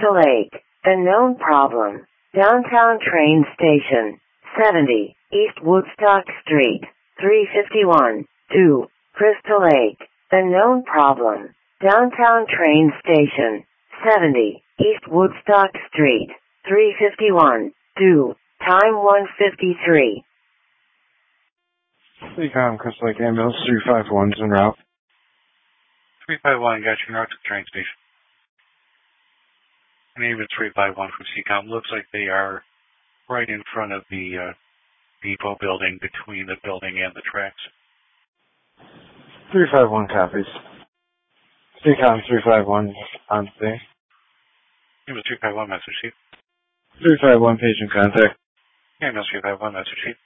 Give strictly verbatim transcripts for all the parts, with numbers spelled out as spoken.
Crystal Lake, unknown problem. Downtown train station, seventy, East Woodstock Street, three fifty-one, two, Crystal Lake, unknown problem. Downtown train station, seventy, East Woodstock Street, three fifty-one, two, time one fifty-three. Seacom, Crystal Lake Ambulance, three five one's en route. three five one, got you en route to the train station. Name is three five one from Seacom. Looks like they are right in front of the uh, depot building, between the building and the tracks. three five one copies. Seacom, three five one on scene. Name is three five one, message sheet. three five one, patient contact. Name is three five one, message sheet.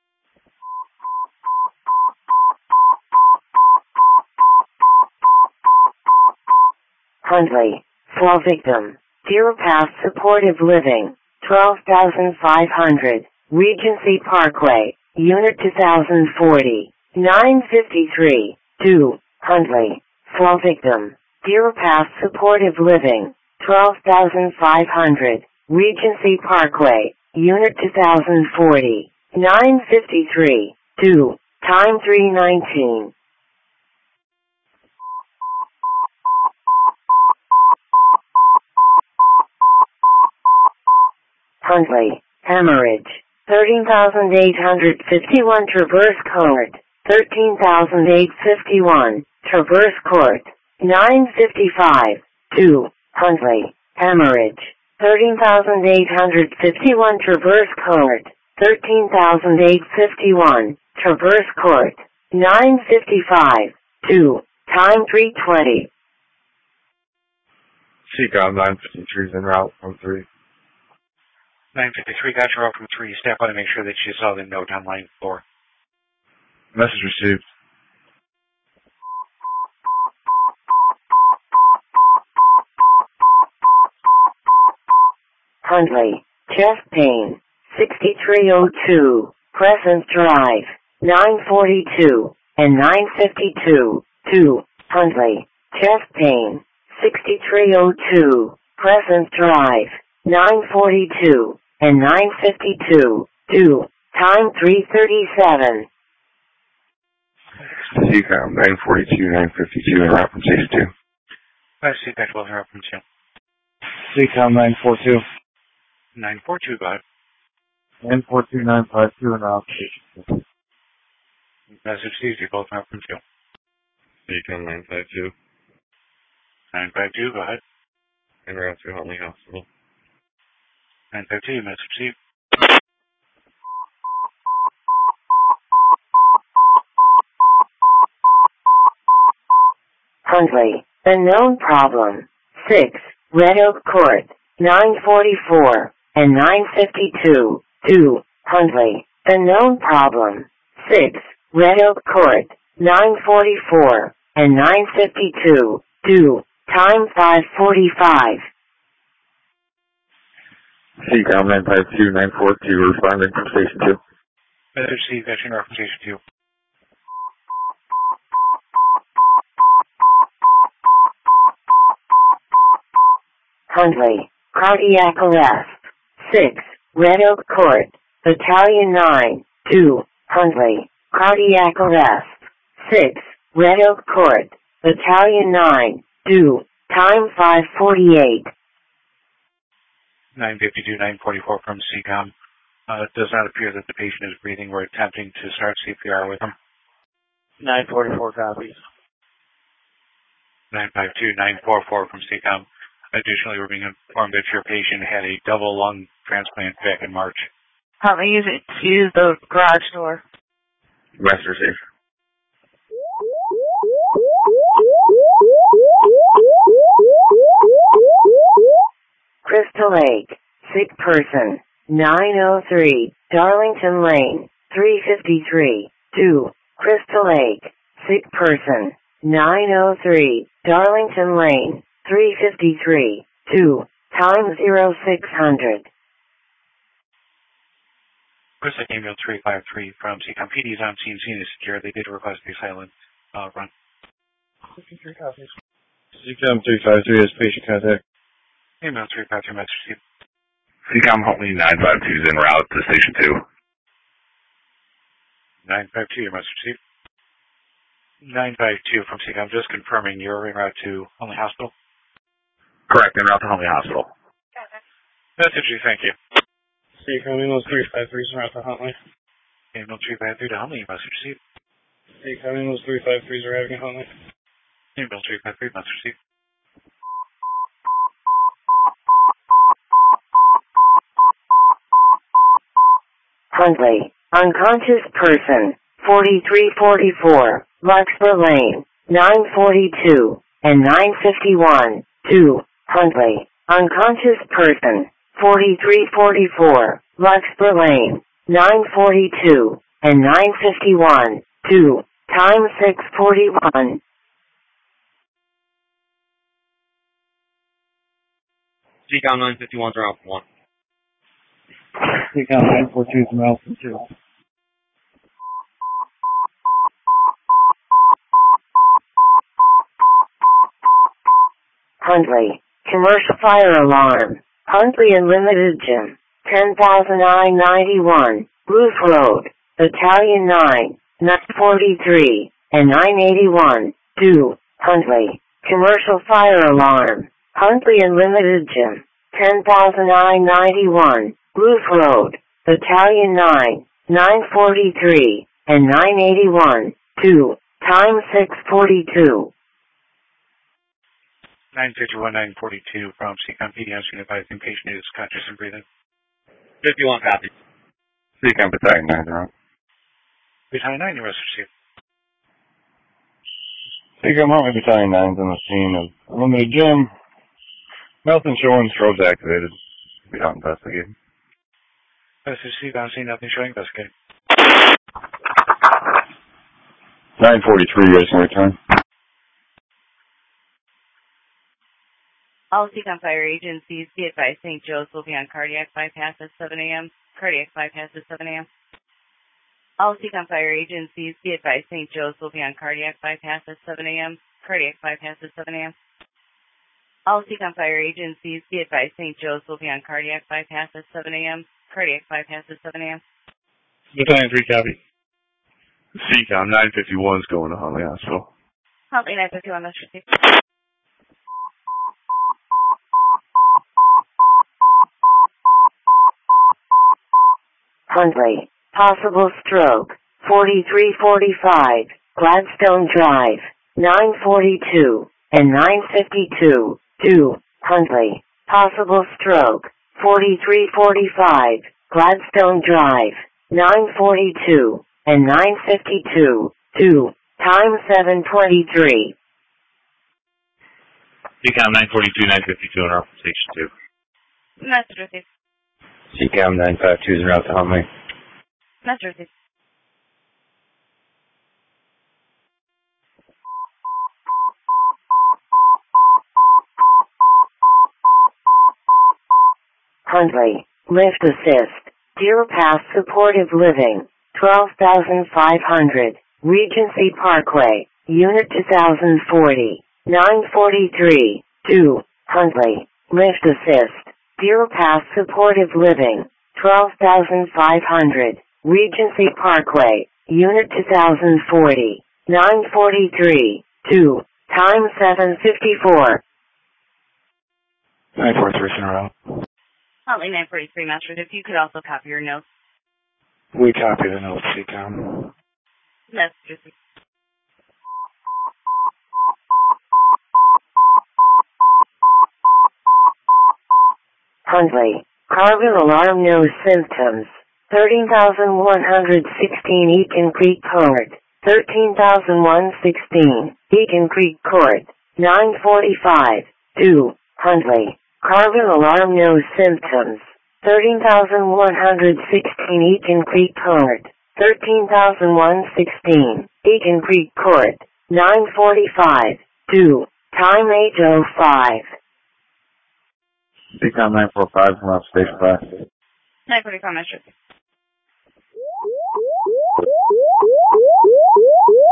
Huntley, fall victim. Deer Path Supportive Living, twelve thousand five hundred, Regency Parkway, Unit two thousand forty, nine fifty-three, two, Huntley, fall victim. Deer Path Supportive Living, twelve thousand five hundred, Regency Parkway, Unit two thousand forty, nine fifty-three, two, time three nineteen. Huntley, hemorrhage, thirteen thousand eight hundred fifty-one Traverse Court, thirteen thousand eight hundred fifty-one, Traverse Court, nine fifty-five, two, Huntley, hemorrhage, thirteen thousand eight hundred fifty-one Traverse Court, thirteen thousand eight hundred fifty-one, Traverse Court, nine fifty-five, two, time three twenty. Seacom, nine fifty-three is en route from three. nine fifty-three, got you out from three. Step on to make sure that you saw the note on line four. Message received. Huntley, chest pain, sixty-three oh two, Crescent Drive, nine forty-two, and nine fifty-two, two, Huntley, chest pain, sixty-three oh two, Crescent Drive, nine forty-two, and nine fifty-two, two, time three thirty-seven. Seacom, nine forty-two, nine fifty-two, en route from station two. I see that well, en route from two. Seacom, nine forty-two. nine forty-two, go ahead. nine forty-two, nine fifty-two, en route from station two. Message received, you're both en route from two. Seacom, nine fifty-two. nine fifty-two, go ahead. En route to Huntley Hospital. nine fifty-two, message received. Huntley, unknown problem, six, Red Oak Court, nine forty-four, and nine fifty-two, two, Huntley, unknown problem, six, Red Oak Court, nine forty-four, and nine fifty-two, two, time five forty-five. Seacom, nine fifty-two, nine forty-two, responding from station two. Message received, got you en route from station two. Huntley, cardiac arrest, six, Red Oak Court, Battalion nine, two, Huntley, cardiac arrest, six, Red Oak Court, Battalion nine, two, time five forty-eight. nine fifty-two, nine forty-four from Seacom. Uh, it does not appear that the patient is breathing. We're attempting to start C P R with him. nine forty-four copies. nine fifty-two, nine forty-four from Seacom. Additionally, we're being informed that your patient had a double lung transplant back in March. Help me use it to use the garage door. Message received. Crystal Lake, sick person, nine oh three, Darlington Lane, three fifty-three, two, Crystal Lake, sick person, nine oh three, Darlington Lane, three fifty-three, two, time zero six hundred. Crystal Lake Ambulance three five three from Seacom. P D is on scene, scene is secure. They did request a silent uh, run. Seacom, three five three has patient contact. Email three five three message received. C COM Huntley nine five two is en route to Station two. nine five two, your message received. nine five two from C COM, just confirming you're en route to Huntley Hospital. Correct, en route to Huntley Hospital. Message you, thank you. C COM email three five three is en route to Huntley. Email three five three to Huntley, your message received. C COM email three five three is arriving at Huntley. Email three five three, message received. Huntley, unconscious person, forty-three forty-four, Larkspur Lane, nine forty-two, and nine fifty-one, two, Huntley, unconscious person, forty-three forty-four, Larkspur Lane, nine forty-two, and nine fifty-one, two, time six forty-one. C COM nine fifty-one is around one. C COM nine four two is en route to two. Huntley, commercial fire alarm, Huntley Unlimited Gym, ten thousand nine ninety-one, Roof Road, Battalion nine, nine forty-three, and nine eighty-one, two, Huntley, commercial fire alarm, Huntley Unlimited Gym, ten thousand nine ninety-one, Roof Road, Battalion nine, nine forty-three, and nine eighty-one, two, time six forty-two. nine fifty-one, nine forty-two from C COM P D S unit advising patient is conscious and breathing. fifty-one copy. C COM Battalion nine is en route. Battalion nine, your message received. C COM Huntley Battalion nine is on the scene of Unlimited Gym. Nothing showing, strobes activated. Be out investigating. Message received on scene, nothing showing, investigate. nine forty-three, you guys can return. All C COM fire agencies, be advised Saint Joe's will be on cardiac bypass at seven a.m. Cardiac bypass at seven a.m. All C COM fire agencies, be advised Saint Joe's will be on cardiac bypass at seven a.m. Cardiac bypass at seven a.m. All C COM fire agencies, be advised Saint Joe's will be on cardiac bypass at seven a.m. Cardiac bypass at seven a.m. Battalion three copy. C COM nine fifty-one is going to Huntley Hospital. Huntley nine fifty-one, that's received. Huntley, possible stroke, forty-three forty-five, Gladstone Drive, nine forty-two, and nine fifty-two, two, Huntley, possible stroke, forty-three forty-five, Gladstone Drive, nine forty-two, and nine fifty-two, two, time seven twenty-three. C COM nine forty-two, nine fifty-two, and off Station two. Message received. C COM nine five two is en route to Huntley. Message received. Huntley, lift assist, Deer Pass Supportive Living, twelve thousand five hundred, Regency Parkway, Unit two thousand forty, nine forty-three, two, Huntley, lift assist, Deer Pass Supportive Living, twelve thousand five hundred, Regency Parkway, Unit two thousand forty, nine forty-three, two, time seven fifty-four. nine four three is en route. Huntley nine forty-three, Master, if you could also copy your notes. We copy the note, C COM. Message received. Huntley, carbon alarm no symptoms, thirteen thousand one hundred sixteen Eaton Creek Court, thirteen thousand one hundred sixteen Eaton Creek Court, nine forty-five, two, Huntley, carbon alarm no symptoms, thirteen thousand one hundred sixteen Eaton Creek Court, thirteen thousand one hundred sixteen Eaton Creek Court, nine forty-five, two, time eight oh five. C COM nine four five from off Station five. nine forty-five, Master.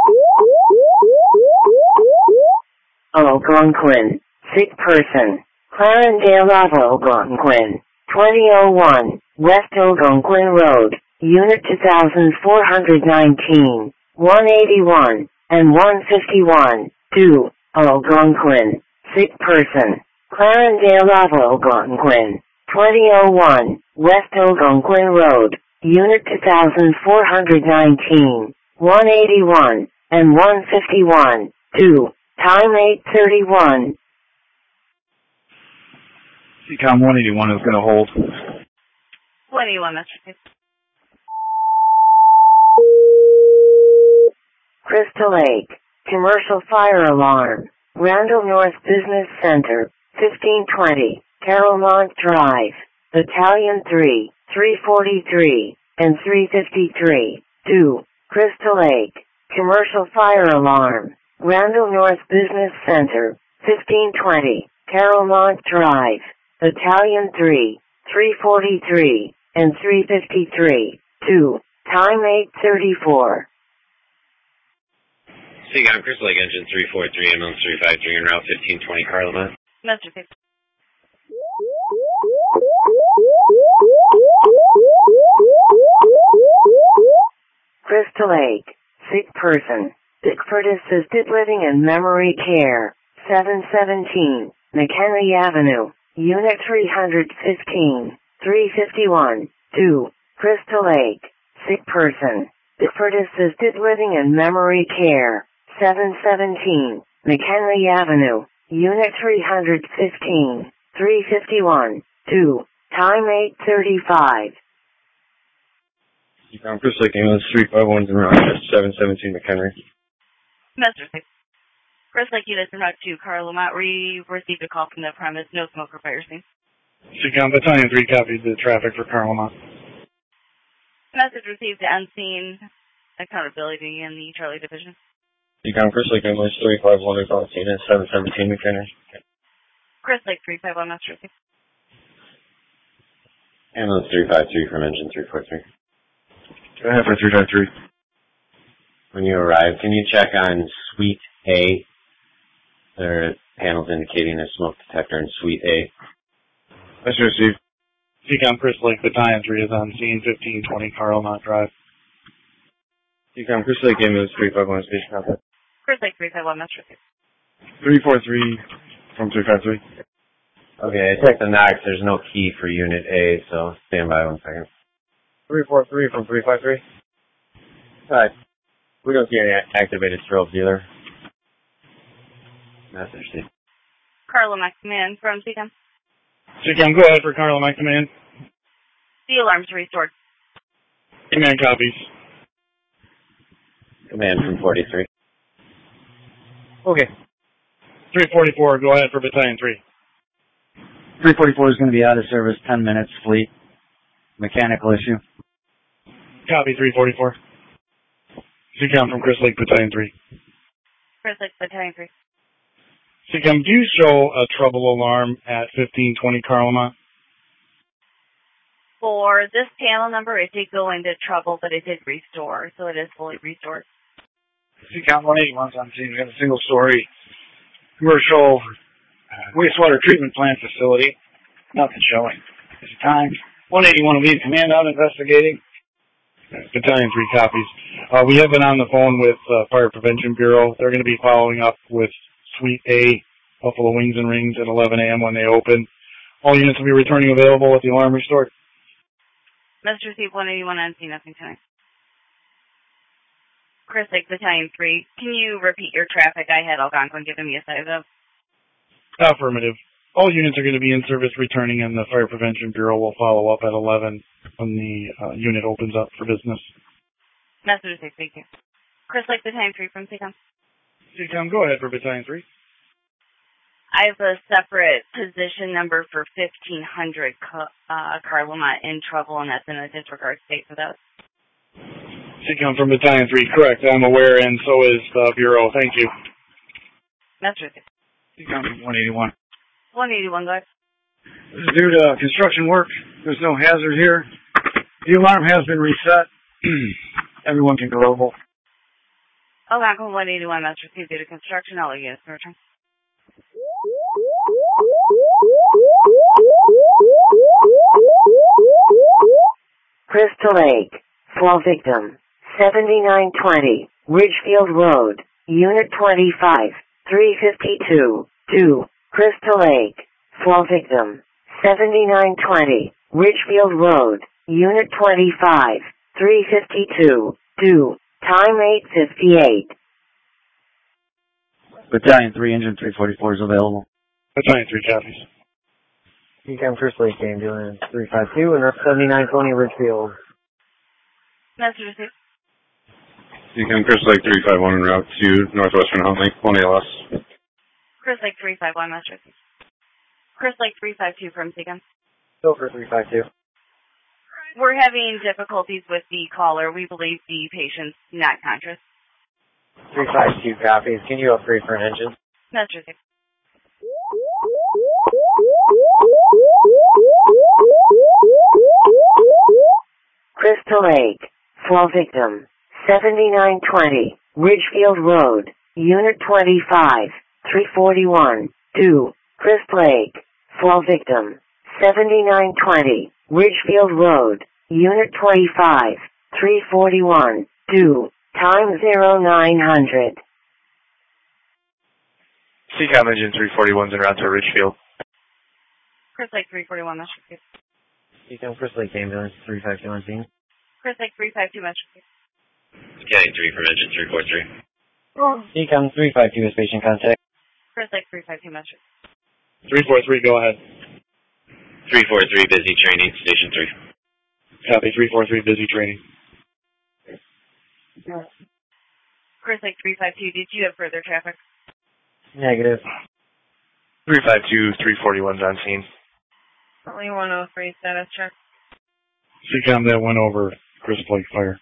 Algonquin, sick person, Clarendale Algonquin, twenty oh one, West Algonquin Road, Unit two thousand four hundred nineteen, one eighty-one, and one fifty-one, two, Algonquin, sick person. Clarendale Algonquin, twenty oh one, West Algonquin Road, Unit two thousand four hundred nineteen, one eighty-one, and one fifty-one, two, time eight thirty-one. C COM one eighty-one is going to hold. one eighty-one, Master Chief. Crystal Lake, commercial fire alarm, Randall North Business Center, fifteen twenty, Carolmont Drive, Battalion three, three forty-three, and three fifty-three, two, Crystal Lake, commercial fire alarm, Randall North Business Center, fifteen twenty, Carolmont Drive, Battalion three, three forty-three, and three fifty-three, two, time eight thirty-four. C COM, Crystal Lake Engine three four three, ambulance three five three, en route fifteen twenty, Carlama. Master Chief. Crystal Lake, sick person, Bickford Assisted Living and Memory Care, seven seventeen, McHenry Avenue, Unit three fifteen, three fifty-one, two, Crystal Lake, sick person, Bickford Assisted Living and Memory Care, seven seventeen, McHenry Avenue, Unit three fifteen, three fifty-one, two, time eight thirty-five. C COM, Crystal Lake Ambulance three five one, en route seven seventeen, McHenry. Master Chief. First Lake Units en route to Carlama. We received a call from the premise. No smoke or fire scene. C COM, Battalion three copies the traffic for Carlama. Message received unseen accountability in the Charlie Division. C COM, Crystal Lake Ambulance three five one, is on scene at seven seventeen, McHenry. Chris Lake three five one, Master Chief. Ambulance three five three from engine three four three. Go ahead for three five three. When you arrive, can you check on Suite A? There are panels indicating a smoke detector in Suite A. That's received. C COM, Crystal Lake Battalion three is on scene, fifteen twenty Carlama Drive. C COM, Crystal Lake Ambulance three five one, station contact. Chris Lake three five one, Master Chief. three four three from three five three. Okay, I checked the Knox. There's no key for Unit A, so stand by one second. three four three from three five three. Alright. We don't see any activated strobes either. Message, Steve. Carlama Command from C COM. C COM, go ahead for Carlama Command. The alarms restored. Command copies. Command from forty-three. Okay. three forty-four, go ahead for Battalion three. three forty-four is going to be out of service, ten minutes, fleet. Mechanical issue. Copy, three forty-four. C COM from Crystal Lake Battalion three. Chris Lake Battalion three. C COM, do you show a trouble alarm at fifteen twenty Carlama? For this panel number, it did go into trouble, but it did restore, so it is fully restored. C COM one eighty-one's on scene. We have a single-story commercial uh, wastewater treatment plant facility. Nothing showing. It's time. one eighty-one will be in command out investigating. Battalion three copies. Uh, we have been on the phone with uh, Fire Prevention Bureau. They're going to be following up with Suite A, Buffalo Wings and Rings at eleven a.m. when they open. All units will be returning available with the alarm restored. Message received one eighty-one on scene, nothing tonight. Chris Lake Battalion three, can you repeat your traffic? I had Algonquin giving me a size up. Affirmative. All units are going to be in service returning, and the Fire Prevention Bureau will follow up at eleven when the uh, unit opens up for business. Message received, thank you. Chris Lake Battalion three from C COM. C COM, go ahead for Battalion three. I have a separate position number for fifteen hundred uh, Carlama in trouble, and that's in a disregard state for that. C COM from Battalion three, correct. I'm aware, and so is the Bureau. Thank you. Message received. C COM from one eighty-one. one eighty-one, guys. This is due to construction work. There's no hazard here. The alarm has been reset. Everyone can go over. Algonquin one eighty-one, message received due to construction. All units return. Crystal Lake, fall victim, seventy-nine twenty, Ridgefield Road, Unit twenty-five, three fifty-two, two, Crystal Lake, fall victim, seventy-nine twenty, Ridgefield Road, Unit twenty-five, three fifty-two, two, time eight fifty-eight. Battalion three, engine three forty-four is available. Battalion three copies. Decom First Lake Ambulance three five two and seventy-nine twenty Ridgefield. Message received. Decom Crystal Lake three five one en route to Northwestern Huntley, one A L S. Chris Lake three five one, message received. Chris Lake three five two from Seacom. Silver three five two. We're having difficulties with the caller. We believe the patient's not conscious. three five two copies. Can you upgrade for an engine? Message received. Crystal Lake, fall victim, seventy-nine twenty, Ridgefield Road, Unit twenty-five, three forty-one, two, Crystal Lake, fall victim, seventy-nine twenty, Ridgefield Road, Unit twenty-five, three forty-one, two, time zero nine hundred. Seacom engine three forty-one's en route to Ridgefield. Chris Lake three forty-one, message received. Decom First Lake Ambulance three five two on scene. Chris Lake three five two, message received. Scanning three from engine three four three. Decom three five two is patient contact. Chris Lake three five two, message received. three four three, go ahead. three four three, busy training, station three. Copy, three four three, busy training. Chris Lake three five two, did you have further traffic? Negative. three five two, three forty-one's on scene. Only one oh three, status check. Seacom, that went over Crystal Lake Fire.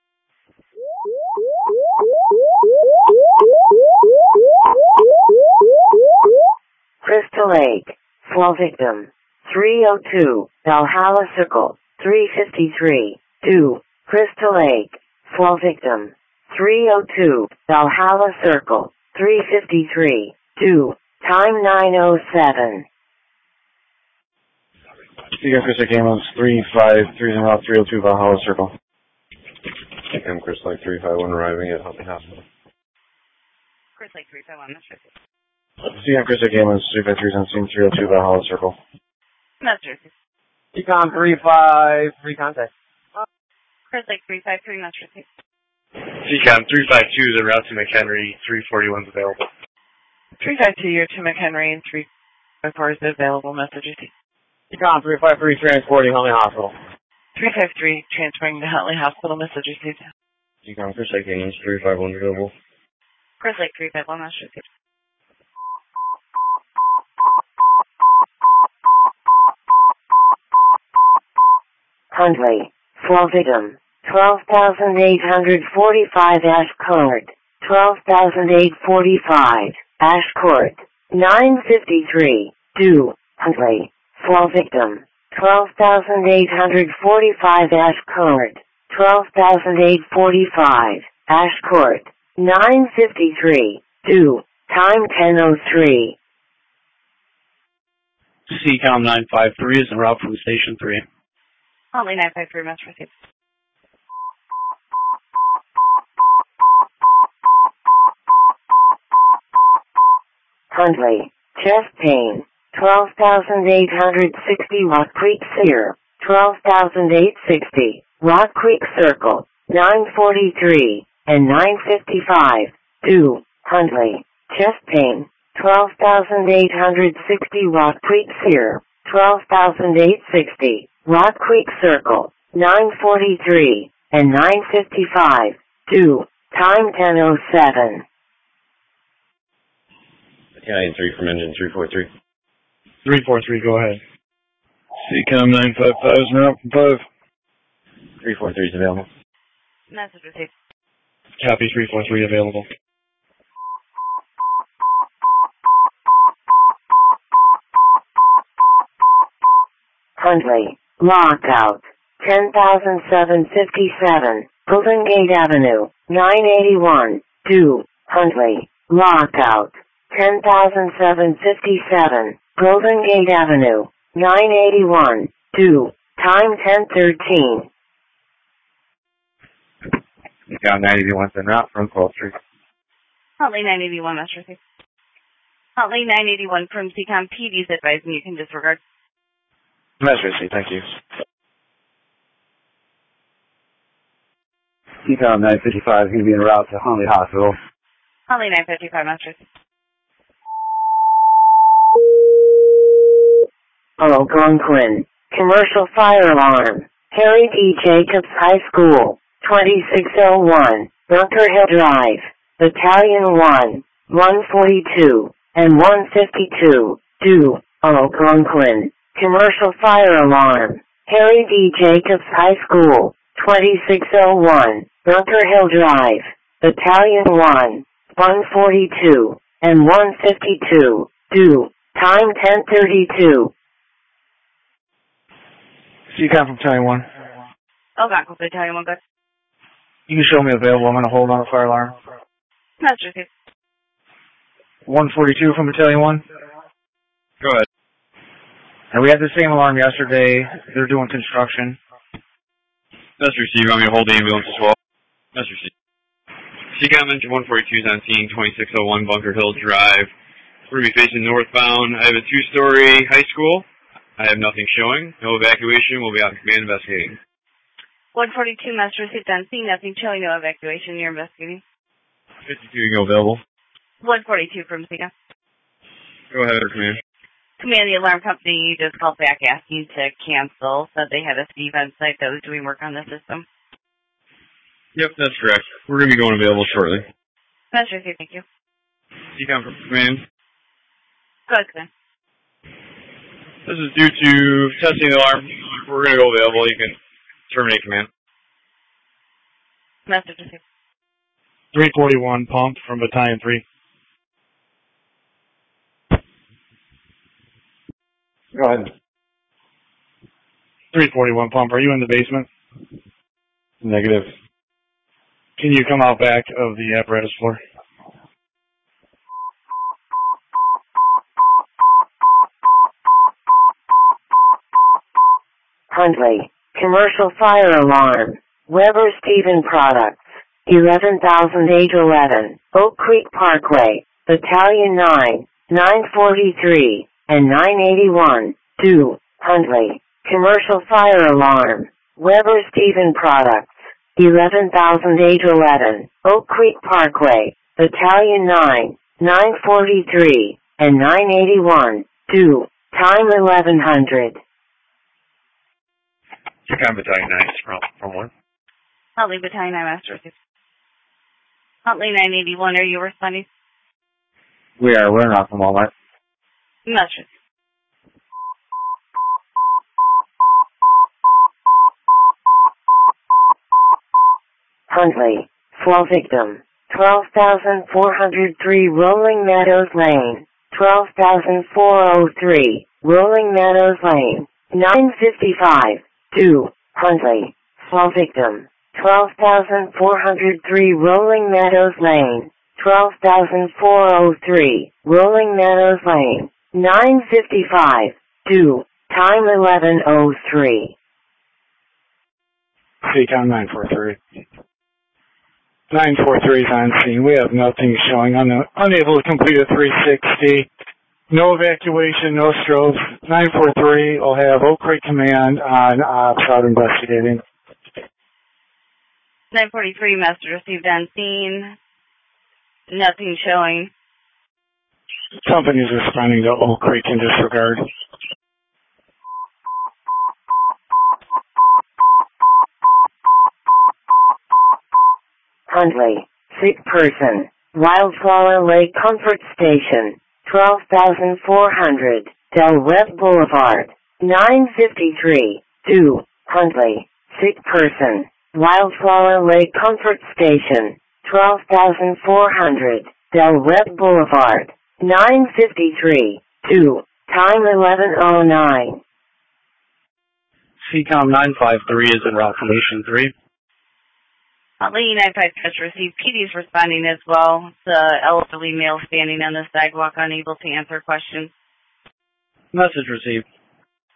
Crystal Lake, fall victim, three oh two, Valhalla Circle, three fifty-three, two, Crystal Lake, fall victim, three oh two, Valhalla Circle, three fifty-three, two, time nine oh seven. Decom Crystal Lake Ambulance three five three en route three oh two Valhalla Circle. Decom Crystal Lake three five one arriving at Huntley Hospital. Chris Lake three five one, message received. Decom Crystal Lake Ambulance three five three is on scene three oh two Valhalla Circle. Message received. Decom three five three contact. Chris Lake three five three, message received. Seacom three five two is en route to McHenry, three forty-one's available. three five two, you're to McHenry and three five four is available, message received. Decom three five three transporting Huntley Hospital. three five three, transferring to Huntley Hospital, message received. Decom Crystal Lake Ambulance three five one available. Chris Lake three five one, message received. Huntley, fall victim, twelve thousand eight hundred forty-five Ash Court, twelve thousand eight hundred forty-five, Ash Court, nine fifty-three, two, Huntley, fall victim, twelve thousand eight hundred forty-five Ash Court, twelve thousand eight hundred forty-five, Ash Court, nine fifty-three, two, time ten oh three. Seacom nine five three is en route from Station three. Huntley nine five three, message received. Huntley, chest pain, twelve thousand eight hundred sixty Rock Creek Sear, twelve thousand eight hundred sixty, Rock Creek Circle, nine forty-three, and nine fifty-five, two, Huntley, chest pain, twelve thousand eight hundred sixty Rock Creek Sear, twelve thousand eight hundred sixty, Rock Creek Circle, nine forty-three, and nine fifty-five, two, time ten oh seven. Battalion three from engine three four three. three four three, go ahead. Seacom nine five five is en route from five. three four three is available. Message received. Copy, three four three available. Huntley, lockout, ten thousand seven hundred fifty-seven, Golden Gate Avenue, nine eighty-one, two, Huntley, lockout, ten thousand seven hundred fifty-seven, Golden Gate Avenue, nine eighty-one, two, time ten thirteen. Seacom nine eighty-one en route from twelfth Street. Huntley nine eighty-one, Master Receive. Huntley nine eighty-one from Seacom P D's advising you can disregard. Master Receive, thank you. Seacom nine fifty-five is going to be en route to Huntley Hospital. Huntley nine fifty-five, Master Receive. Algonquin. Commercial fire alarm. Harry D. Jacobs High School. twenty-six oh one. Bunker Hill Drive. Battalion one. one forty-two. And one fifty-two. Do. Algonquin. Commercial fire alarm. Harry D. Jacobs High School. twenty-six oh one. Bunker Hill Drive. Battalion one. one forty-two. And one fifty-two. Do. Time ten thirty-two. Seacom from Battalion one. Algonquin, Battalion one, good. You can show me available. I'm going to hold on the fire alarm. Master Receive. one forty-two from Battalion one. Go ahead. And we had the same alarm yesterday. They're doing construction. Master Receive, I'm going to hold the ambulance as well. Master Receive. Seacom engine one forty-two is on scene, twenty-six oh one Bunker Hill Drive. We're going to be facing northbound. I have a two-story high school. I have nothing showing. No evacuation. We'll be out in command investigating. one forty-two, Master Receive, on scene, nothing showing, no evacuation, you're investigating. fifty-two, you can go available. one forty-two from Seacom. Go ahead, command. Command, the alarm company just called back asking to cancel, said they had a Steve on site that was doing work on the system. Yep, that's correct. We're going to be going available shortly. Master Receive, thank you. Seacom from command. Go ahead, command. This is due to testing the alarm. We're going to go available. You can terminate command. Master Receive. three forty-one pump from Battalion three. Go ahead. three forty-one pump, are you in the basement? Negative. Can you come out back of the apparatus floor? Huntley. Commercial fire alarm. Weber Stephen Products. eleven thousand eight eleven. Oak Creek Parkway. Battalion nine. nine forty-three. And nine eighty-one. Do. Huntley. Commercial fire alarm. Weber Stephen Products. eleven thousand eight eleven. Oak Creek Parkway. Battalion nine. nine forty-three. And nine eighty-one. Do. Time eleven hundred. Seacom Battalion nine from, from one. Huntley, Battalion nine, Master Receive. Huntley nine eighty-one, are you responding? We are. We're not from Walmart. Master Receive. Huntley. Flow victim. twelve thousand four hundred three Rolling Meadows Lane. twelve thousand four hundred three Rolling Meadows Lane. nine fifty-five. Do. Huntley. Flow victim. twelve thousand four hundred three Rolling Meadows Lane. twelve thousand four hundred three Rolling Meadows Lane. nine fifty-five. Do. Time eleven oh three. Seacom nine forty-three. nine forty-three is on scene. We have nothing showing. Un- unable to complete a three sixty. No evacuation, no strobes. nine forty-three will have Oak Creek Command on ops out investigating. nine forty-three, Master Received on scene. Nothing showing. Company's responding to Oak Creek in disregard. Huntley. Sick person. Wildflower Lake Comfort Station. twelve thousand four hundred. Del Webb Boulevard. nine fifty-three. Do. Huntley. Sick person. Wildflower Lake Comfort Station. twelve thousand four hundred. Del Webb Boulevard. nine fifty-three. Do. Time eleven oh nine. Seacom nine five three is in route from Nation three. Huntley nine five has received. P D's responding as well. It's an elderly male standing on the sidewalk, unable to answer questions. Message received.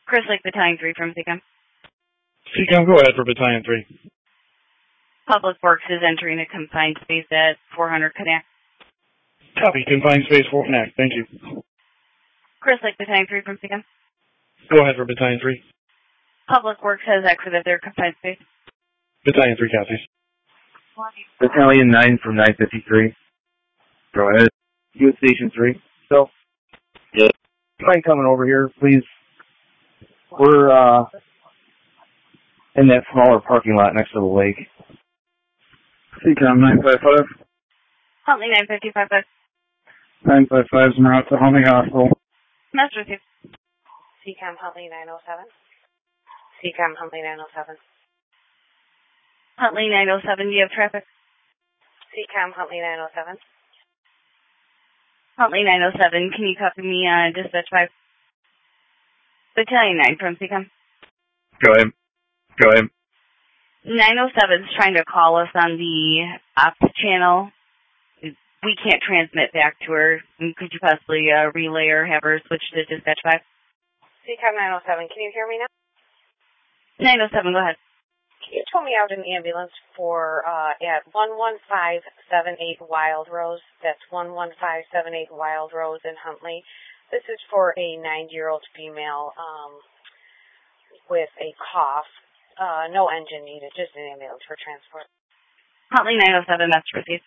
Chris Lake Battalion three from Seacom. Seacom, go ahead for Battalion three. Public Works is entering a confined space at four hundred Connect. Copy, confined space four Connect. Thank you. Chris Lake Battalion three from Seacom. Go ahead for Battalion three. Public Works has exited their confined space. Battalion three copies. Battalion nine from nine fifty-three. Go ahead. You at Station three. So, yeah. Mind coming over here, please. We're, uh, in that smaller parking lot next to the lake. Seacom nine five five. Huntley nine fifty-five. nine five five is en route to Huntley Hospital. Master received. Seacom Huntley nine oh seven. Seacom Huntley nine oh seven. Huntley nine oh seven, do you have traffic? Seacom Huntley nine oh seven. Huntley nine oh seven, can you copy me on uh, dispatch five? Battalion nine from Seacom. Go ahead. Go ahead. nine oh seven is trying to call us on the ops channel. We can't transmit back to her. Could you possibly uh, relay or have her switch to dispatch five? Seacom nine oh seven, can you hear me now? nine oh seven, go ahead. Can you tow me out an ambulance for, uh, at one one five seven eight Wild Rose? That's one one five seven eight Wild Rose in Huntley. This is for a ninety-year-old female, um, with a cough. Uh, no engine needed, just an ambulance for transport. Huntley nine oh seven, that's received.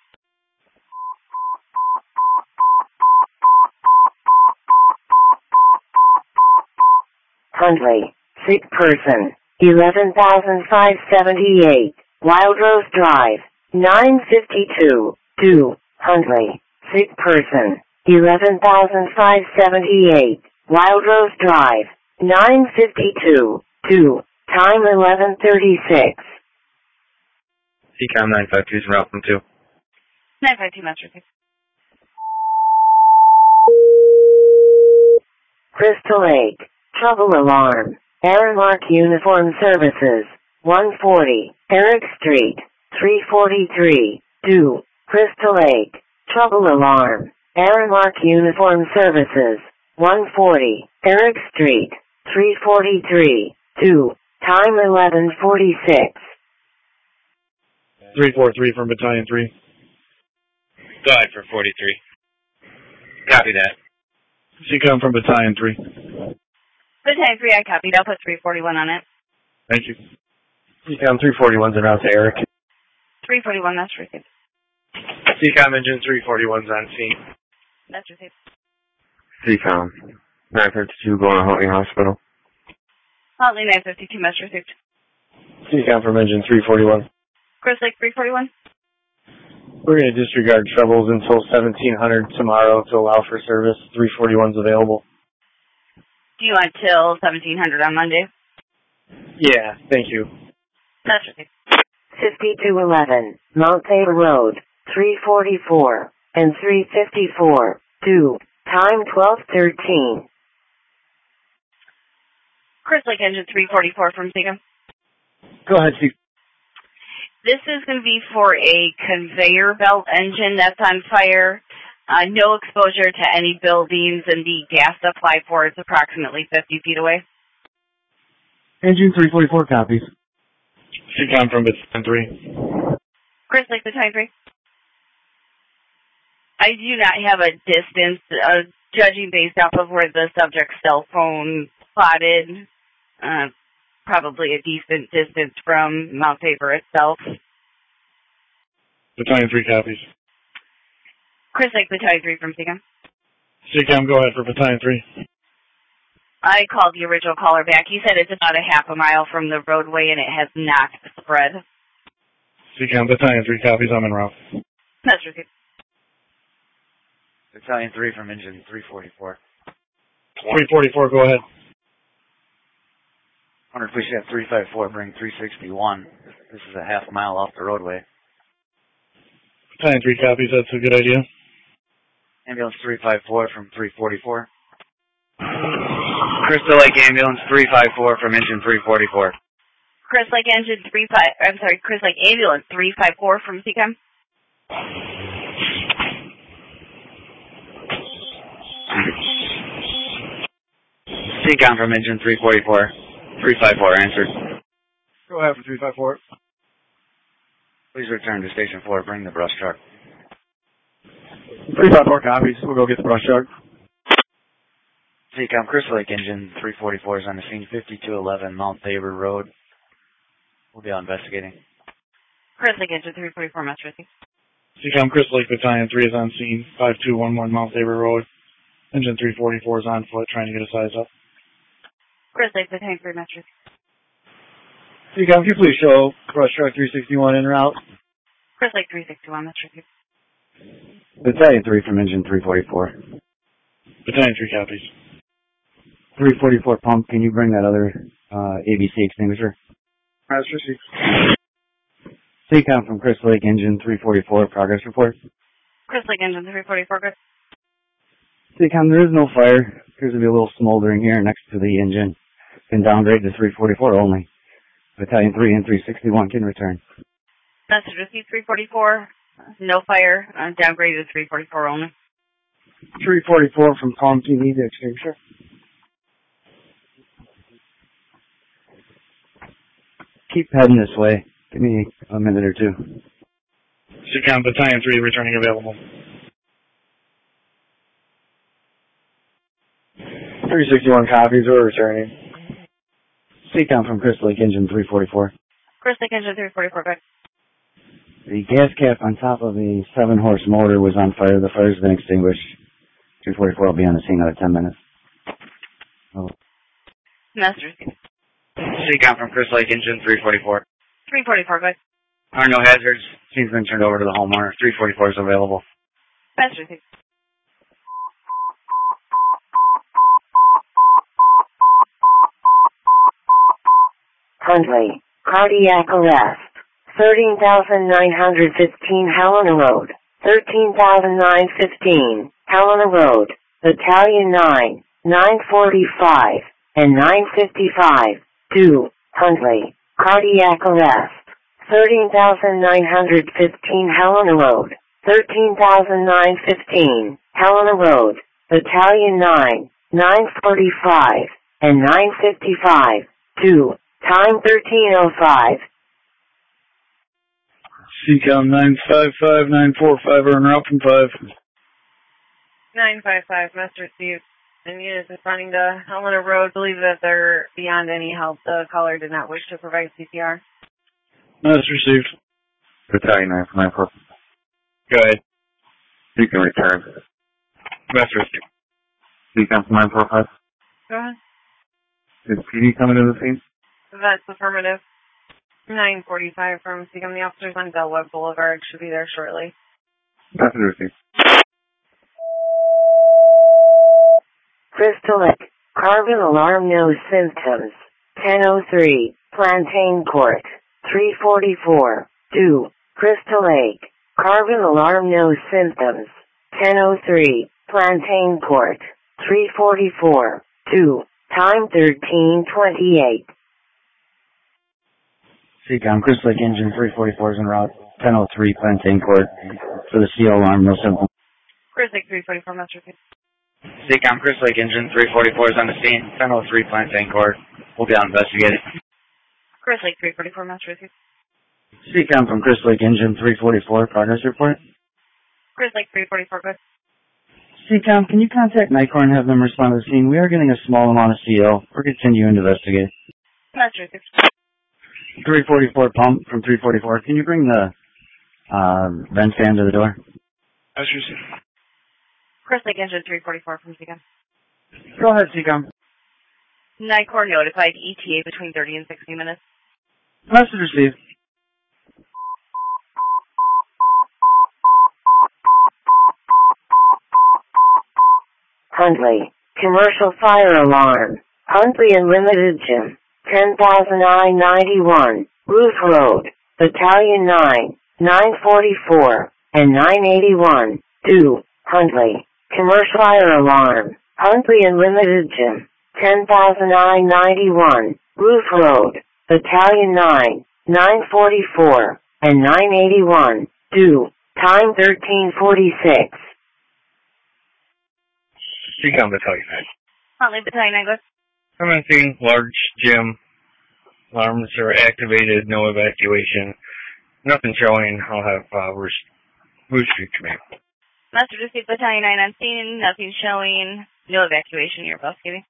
Huntley, sick person, eleven thousand five hundred seventy-eight, Wild Rose Drive, nine fifty-two, two, Huntley, sick person, eleven thousand five hundred seventy-eight, Wild Rose Drive, nine fifty-two, two, time eleven thirty-six. Seacom nine five two is en route from two. nine five two, Master received. Crystal Lake, trouble alarm, Aramark Uniform Services, one forty, Eric Street, three forty-three, two, Crystal Lake, trouble alarm, Aramark Uniform Services, one forty, Eric Street, three forty-three, two, time eleven forty-six. three four three from Battalion three. Go ahead for forty-three. Copy that. Seacom from Battalion three. Battalion three, I copied. I'll put three forty-one on it. Thank you. Seacom three forty-one's en route to Eric. three forty-one, that's received. Seacom engine three forty-one's on scene. That's received. Seacom nine fifty-two going to Huntley Hospital. Huntley nine fifty-two, that's received. Seacom from engine three forty-one. Chris Lake three forty-one. We're going to disregard troubles until seventeen hundred tomorrow to allow for service. three forty-one's available. Do you want till seventeen hundred on Monday? Yeah, thank you. That's received. fifty-two eleven, Mount Tabor Road, three forty-four, and three fifty-four, two, time twelve thirteen. Chris Lake engine three forty-four from Seacom. Go ahead, Seacom. This is going to be for a conveyor belt engine that's on fire. Uh, no exposure to any buildings, and the gas supply for it's approximately fifty feet away. Engine three forty-four copies. Seacom from Battalion three. Chris Lake, Battalion three. I do not have a distance, uh, judging based off of where the subject's cell phone spotted. Uh, probably a decent distance from Mount Tabor itself. Battalion three copies. Chris Lake, Battalion three from Seacom. Seacom, go ahead for Battalion three. I called the original caller back. He said it's about a half a mile from the roadway and it has not spread. Seacom, Battalion three copies. I'm en route. That's received. Battalion three from engine three forty-four. three forty-four, go ahead. Wonder if we should have three five four bring three sixty-one. This is a half mile off the roadway. Battalion three copies. That's a good idea. Ambulance three five four from three forty-four. Crystal Lake Ambulance three five four from engine three forty-four. Chris Lake engine three five. I'm sorry, Chris Lake Ambulance three five four from Seacom. C-Com from engine three forty-four. three five four, answered. Go ahead for three five four. Please return to station four. Bring the brush truck. three five four copies. We'll go get the brush truck. C-Com, Crystal Lake engine three forty-four is on the scene, fifty-two eleven Mount Tabor Road. We'll be out investigating. Crystal Lake engine three forty-four, Master Receive. C-Com, Crystal Lake Battalion three is on scene, five two one one Mount Tabor Road. Engine three forty-four is on foot, trying to get a size up. Crystal Lake Battalion three, Master Receive. C-Com, can you please show brush truck three sixty-one en route? Crystal Lake three sixty-one, Master Receive. Battalion three from engine three forty-four. Battalion three copies. three forty-four pump, can you bring that other uh, A B C extinguisher? Master Receive. C-Com from Crystal Lake engine three forty-four, progress report. Crystal Lake engine three forty-four, good. C-Com, there is no fire. Appears to be a little smoldering here next to the engine. Been downgraded to three forty-four only. Battalion three and three sixty-one can return. Message received three forty-four. No fire. Uh, downgraded to three forty-four only. three forty-four from pump, you need the extinguisher. Keep heading this way. Give me a minute or two. C-Com, Battalion three returning available. three sixty-one copies, we're returning. C-Com from Crystal Lake engine three forty-four. Crystal Lake engine three forty-four, good. The gas cap on top of the seven horse motor was on fire. The fire's been extinguished. three forty-four will be on the scene in ten minutes. Oh. Message received. C-Com from Crystal Lake engine three forty-four. three forty-four, good. Are no hazards. Scene's been turned over to the homeowner. three forty-four is available. Message received. Huntley, cardiac arrest. thirteen thousand nine hundred fifteen Helena Road. thirteen thousand nine hundred fifteen Helena Road. Battalion nine, nine forty-five, and nine fifty-five. two. Huntley, cardiac arrest. thirteen thousand nine hundred fifteen Helena Road. thirteen thousand nine hundred fifteen Helena Road. Battalion nine, nine forty-five, and nine fifty-five. two. Time thirteen oh five. C-Com nine five five nine four five are en route from five. nine five five, Master received. And units responding to Helena Road believe that they're beyond any help. The caller did not wish to provide C P R. Master received. Battalion nine from nine four. Go ahead. You can return. Master received. C-Com from nine four five. Go ahead. Is P D coming to the scene? That's affirmative. nine forty-five from C C O M. The officers on Del Webb Boulevard should be there shortly. Master received. Crystal Lake, carbon alarm no symptoms. ten oh three, Plantain Court. three forty-four. two. Crystal Lake, carbon alarm no symptoms. ten oh three, Plantain Court. three forty-four. two. Time thirteen twenty-eight. C-Com, Crystal Lake engine three forty-four is en route. ten oh three, Plantain Court. For the C O alarm, no symptom. Crystal Lake three forty-four, Master received. C-Com, Crystal Lake engine three forty-four is on the scene. ten oh three, Plantain Court. We'll be out investigating. Crystal Lake three forty-four, Master received. C-Com from Crystal Lake engine three forty-four, progress report. Crystal Lake three forty-four, good. C-Com, can you contact NICOR and have them respond to the scene? We are getting a small amount of C O. We're continuing to investigate. Master received. three forty-four pump from three forty-four. Can you bring the uh, vent fan to the door? Master received. Crystal Lake engine three forty-four from C C O M. Go ahead, C-Com. NICOR notified E T A between thirty and sixty minutes. Message received. Huntley, commercial fire alarm. Huntley Unlimited Gym. ten thousand nine hundred ninety-one, Ruth Road. Battalion nine, nine forty-four, and nine eighty-one. two. Huntley, commercial fire alarm. Huntley Unlimited Gym. ten thousand nine hundred ninety-one, Ruth Road. Battalion nine, nine forty-four, and nine eighty-one. two. Time thirteen forty-six. C-Com Battalion nine. Huntley Battalion nine, good. Commencing large gym. Alarms are activated, no evacuation. Nothing showing. I'll have uh, Rouge Street command. Master Receipt Battalion nine on scene, nothing showing, no evacuation, your bus giving.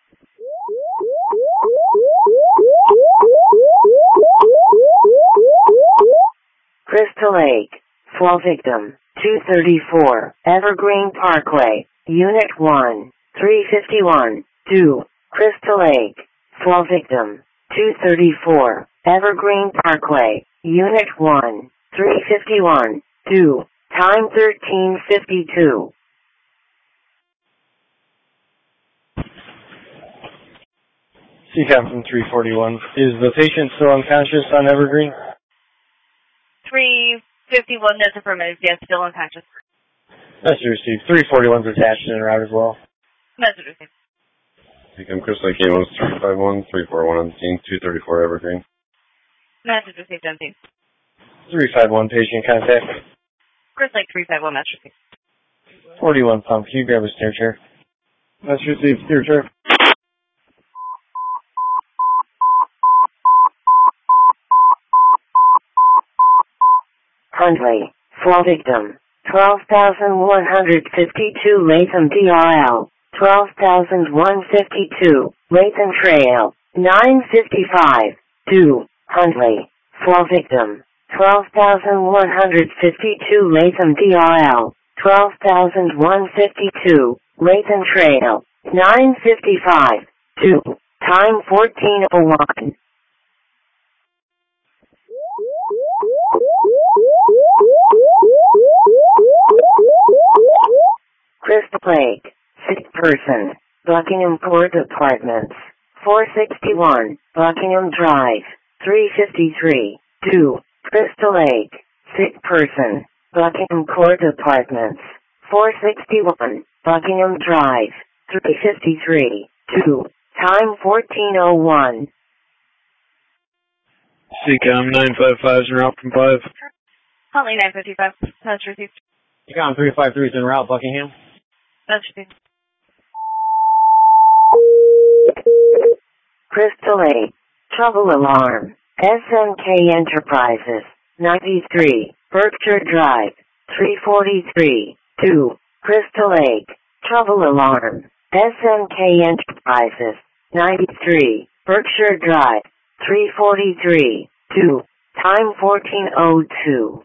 Crystal Lake, fall victim, two thirty-four, Evergreen Parkway, Unit one, three fifty-one, two, Crystal Lake, fall victim, two thirty-four, Evergreen Parkway, Unit one, three fifty-one, two, time thirteen fifty-two. C COM from three forty-one. Is the patient still unconscious on Evergreen? three fifty-one, that's affirmative, yes, still unconscious. Message received. three forty-one's attached in and route as well. Message received. C COM Crystal Lake ambulance three five one, three four one on scene, two thirty-four Evergreen. Message received, empty. three five one, patient contact. Chris Lake three five one, message received. forty-one pump, can you grab a stair chair? Message received, stair chair. Huntley, fall victim, twelve thousand one hundred fifty-two Latham D R L, twelve thousand one hundred fifty-two, Latham Trail, nine fifty-five, two, Huntley, fall victim, twelve thousand one hundred fifty-two Latham D R L, twelve thousand one hundred fifty-two, Latham Trail, nine fifty-five, two, time fourteen oh one. Crystal Lake, sick person, Buckingham Court Apartments, four sixty-one, Buckingham Drive, three fifty-three, two, Crystal Lake, sick person, Buckingham Court Apartments, four sixty-one, Buckingham Drive, three fifty-three, two, time fourteen oh one. C COM nine five five is en route from five. Huntley nine fifty-five, message received. C COM three five three is en route, Buckingham. Message received. Crystal Lake, trouble alarm, S M K Enterprises, ninety-three, Berkshire Drive, three forty-three, two, Crystal Lake, trouble alarm, S M K Enterprises, ninety-three, Berkshire Drive, three forty-three, two, time fourteen oh two.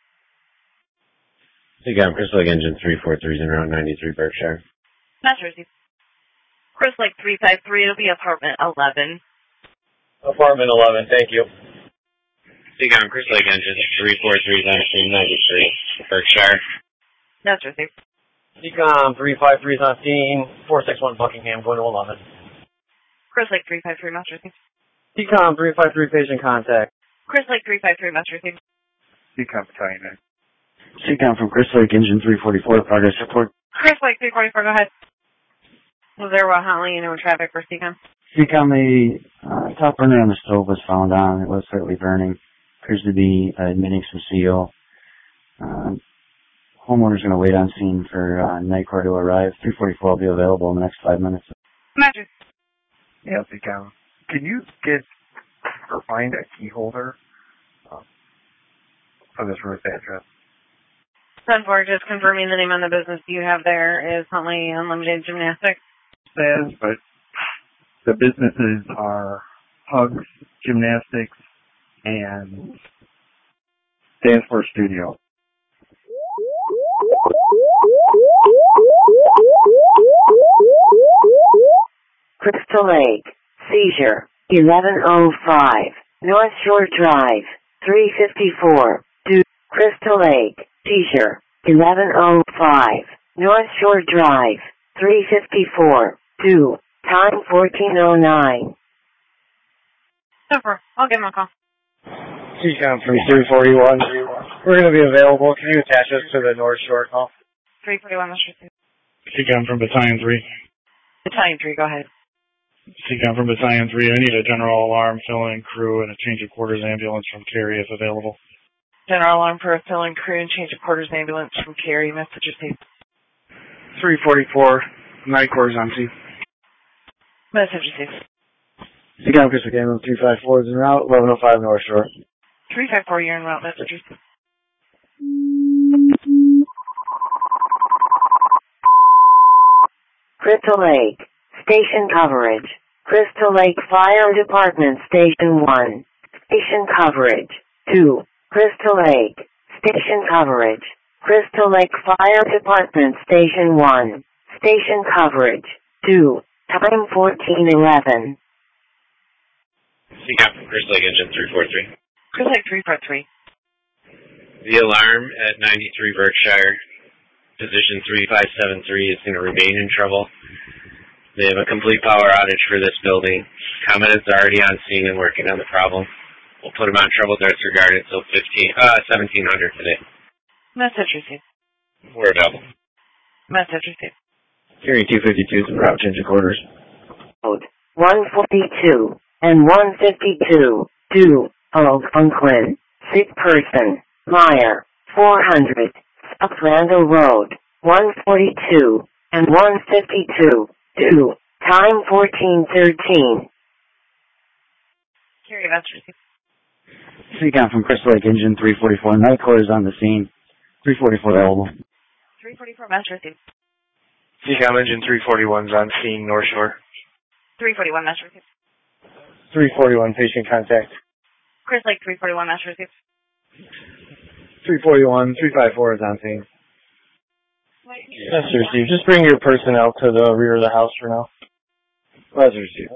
C COM Crystal Lake Engine three four three is en route, ninety-three Berkshire. Message received. Chris Lake three five three, it'll be apartment eleven. Apartment eleven, thank you. C COM Crystal Lake Engine three four three is on scene, ninety-three Berkshire. Message received. C COM three five three is on scene, four six one Buckingham, going to eleven. Chris Lake three five three, message received. C COM three five three, patient contact. Chris Lake three five three, message received. C COM Battalion nine. C COM from Crystal Lake Engine three forty-four, progress report. Chris Lake three forty-four, go ahead. Was there what Huntley and no traffic for C COM? C COM, the uh, top burner on the stove was found on. It was slightly burning. Appears to be uh, emitting some C O. Uh, homeowner's going to wait on scene for uh, night core to arrive. three forty-four will be available in the next five minutes. Message. Yeah, C COM. Can you get or find a key holder um, for this roof address? ten four, just confirming the name on the business you have there is Huntley Unlimited Gymnastics. Says, but the businesses are Hugs Gymnastics and Dance Floor Studio. Crystal Lake, seizure, eleven oh five, North Shore Drive, three fifty-four, two, Crystal Lake, seizure, eleven oh five, North Shore Drive, three fifty-four, two, time fourteen oh nine. Super, I'll give him a call. C COM from three forty-one. We're going to be available. Can you attach us to the North Shore call? three forty-one, message received. C COM from Battalion three. Battalion three, go ahead. C COM from Battalion three. I need a general alarm, fill-in crew, and a change of quarters ambulance from Cary if available. General alarm for a fill-in crew and change of quarters ambulance from Cary. Message received. three forty-four, night quarters on scene. Message received. Seacom Crystal Game three five four is en route, eleven oh five North Shore. three five four, you're en route. Message received. Crystal Lake. Station coverage. Crystal Lake Fire Department Station one. Station coverage. two. Crystal Lake. Station coverage. Crystal Lake Fire Department Station one. Station coverage. two. Time fourteen eleven. Seacom from Crystal Lake Engine three four three. Crystal Lake three four three. The alarm at ninety-three Berkshire, position three five seven three, is going to remain in trouble. They have a complete power outage for this building. Comet is already on scene and working on the problem. We'll put them on trouble disregard until fifteen, uh, seventeen hundred today. Message received. We're available. Message received. Carry two fifty-two is en route, change of quarters. Code one forty-two and one fifty-two. two. Algonquin. Sick person. Meyer. four hundred. South Randall Road. one forty-two and one fifty-two. two. Time fourteen thirteen. Carry message received. Seacom from Crystal Lake Engine three forty-four. Night quarters on the scene. three forty-four available. three forty-four, message received. Seacom Engine three forty-one is on scene, North Shore. three forty-one, message received. three forty-one, patient contact. Crystal Lake three forty-one, message received. three forty-one, three five four is on scene. Message received. Just bring your personnel to the rear of the house for now. Message received.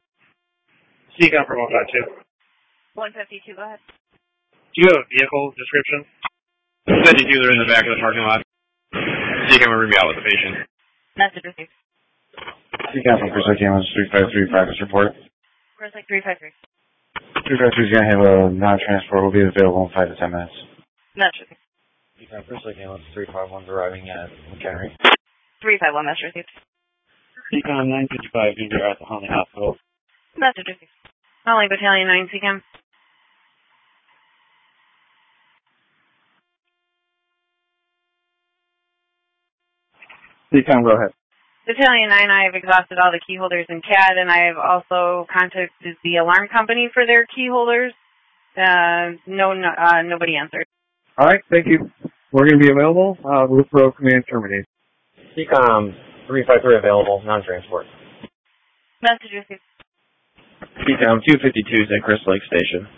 Seacom from one five two. one fifty-two, go ahead. Do you have a vehicle description? fifty-two, they're in the back of the parking lot. Seacom will be out with the patient. Message received. Seacom from Crystal Lake Engine three five three, practice report. Crystal Lake three five three. three five three is going to have a non-transport. Will be available in five to ten minutes. Message received. Seacom Crystal Lake Engine three five one is arriving at McHenry. three five one, message received. Seacom nine fifty-five, you're at the Huntley Hospital. Message received. Huntley Battalion nine, Seacom. Seacom, go ahead. Battalion nine, I have exhausted all the key holders in C A D, and I have also contacted the alarm company for their key holders. Uh, no, no uh, nobody answered. All right, thank you. We're going to be available. Uh, Loop Road Command terminate. Seacom three five three available, non-transport. Message received. Seacom two fifty-two is at Crystal Lake Station.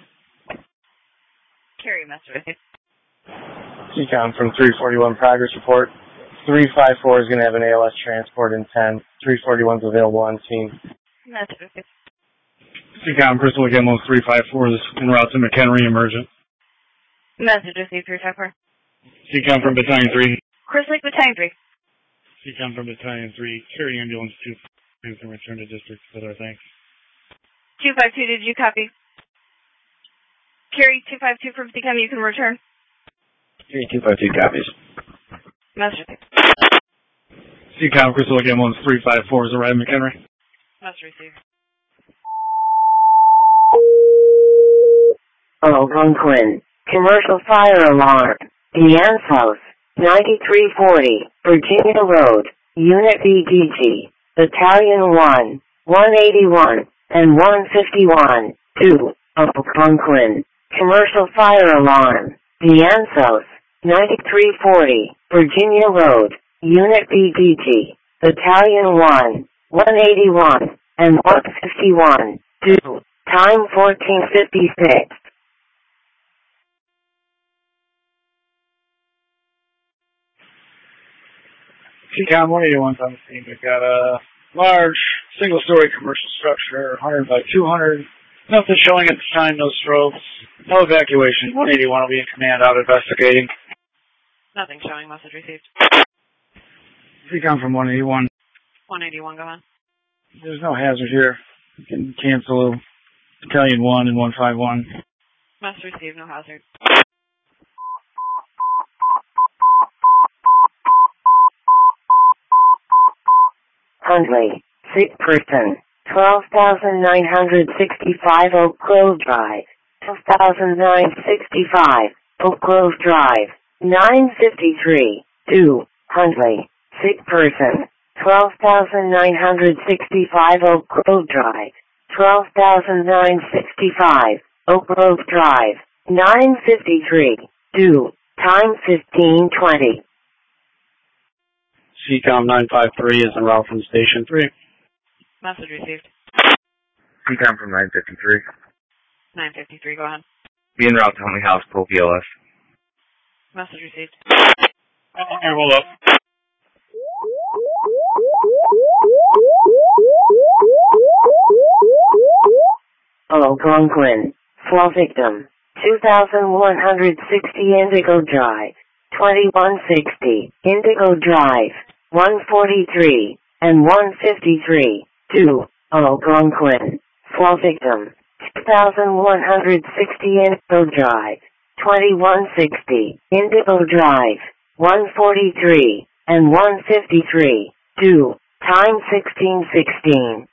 Carry message received. Seacom from three forty-one, progress report. three five four is going to have an A L S transport in ten. three forty-one is available on scene. Message received. Seacom Crystal Lake Engine three five four is en route to McHenry emergent. Message received, three five four. Seacom from Battalion three. Crystal Lake Battalion three. Seacom from Battalion three. Carry ambulance two. You can return to district with our thanks. two five two, did you copy? Carry two five two from Seacom, you can return. Carry two five two copies. Message received. Seacom Crystal Lake Engine three five four is arrived at McHenry. Message received. Algonquin. Commercial fire alarm. Deanne's House. ninety-three forty. Virginia Road. Unit B D G. Battalion one. one eighty-one. And one fifty-one. two. Algonquin. Commercial fire alarm. Deanne's House. ninety-three forty. Virginia Road. Unit B D G. Battalion one. one eighty-one. And one fifty-one. two. Time fourteen fifty-six. Seacom one eighty-one on the scene. We've got a large single-story commercial structure, one hundred by two hundred. Nothing showing at the time, no strobes. No evacuation. one eighty-one will be in command out investigating. Nothing showing, message received. Seacom from one eighty-one. one eighty-one, go on. There's no hazard here. You can cancel Battalion one and one five one. Message received, no hazard. Huntley. Sick person. twelve thousand nine hundred sixty-five Oak Grove Drive. twelve thousand nine hundred sixty-five Oak Grove Drive. nine fifty-three. two. Huntley. Sick person. twelve thousand nine hundred sixty-five Oak Grove Drive, twelve thousand nine hundred sixty-five Oak Grove Drive, nine fifty-three, due, time fifteen twenty. C COM nine five three is en route from Station three. Message received. C COM from nine fifty-three. nine fifty-three, go ahead. Be en route to Huntley House, pull P L S. Message received. Here, hold up. Algonquin, fall victim, two thousand one hundred sixty Indigo Drive, twenty-one sixty, Indigo Drive, one forty-three, and one fifty-three, two, Algonquin, fall victim, two thousand one hundred sixty Indigo Drive, twenty-one sixty, Indigo Drive, one forty-three, and one fifty-three, two, time sixteen sixteen.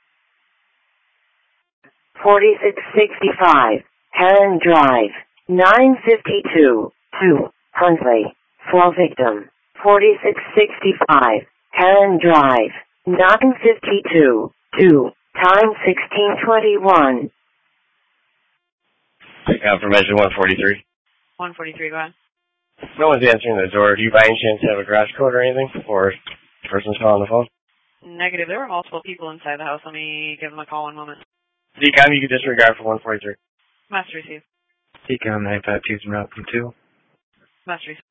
forty-six sixty-five, Heron Drive, nine fifty-two, two, Huntley, fall victim, forty-six sixty-five, Heron Drive, nine fifty-two, two, time sixteen twenty-one. Confirmation one forty-three. one forty-three, go ahead. No one's answering the door. Do you by any chance have a garage code or anything? Or the person's calling the phone? Negative. There were multiple people inside the house. Let me give them a call one moment. C COM, you can disregard for one forty-three. Message received. C COM nine five two is en route from two. Message received.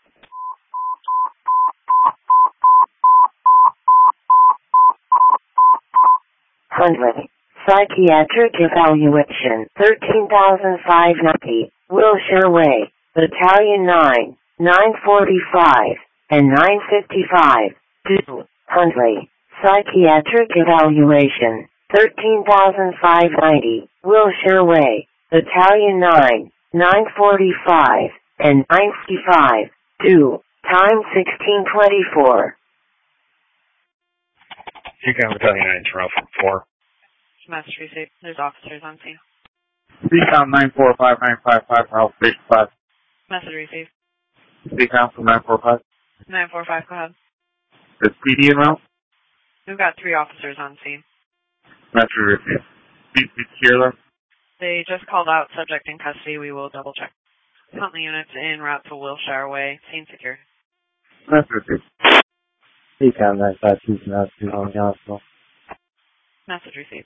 Huntley, psychiatric evaluation, thirteen thousand five hundred ninety, Wilshire Way, Battalion nine, nine forty-five, and nine fifty-five, two, Huntley, psychiatric evaluation, thirteen thousand five hundred ninety, Wilshire Way, Battalion nine, nine forty-five, and nine fifty-five, two, time sixteen twenty-four. C COM Battalion nine is en route from four. Message received. There's officers on scene. C COM nine four five nine five five from Alpha Station five. Message received. C COM from nine four five. nine four five, go ahead. Is P D en route? We've got three officers on scene. Message received. P D secure them? They just called out subject in custody. We will double check. Huntley units en route to Wilshire Way. Scene secure. Message received. C COM nine five two is en route to Huntley Hospital. Message received.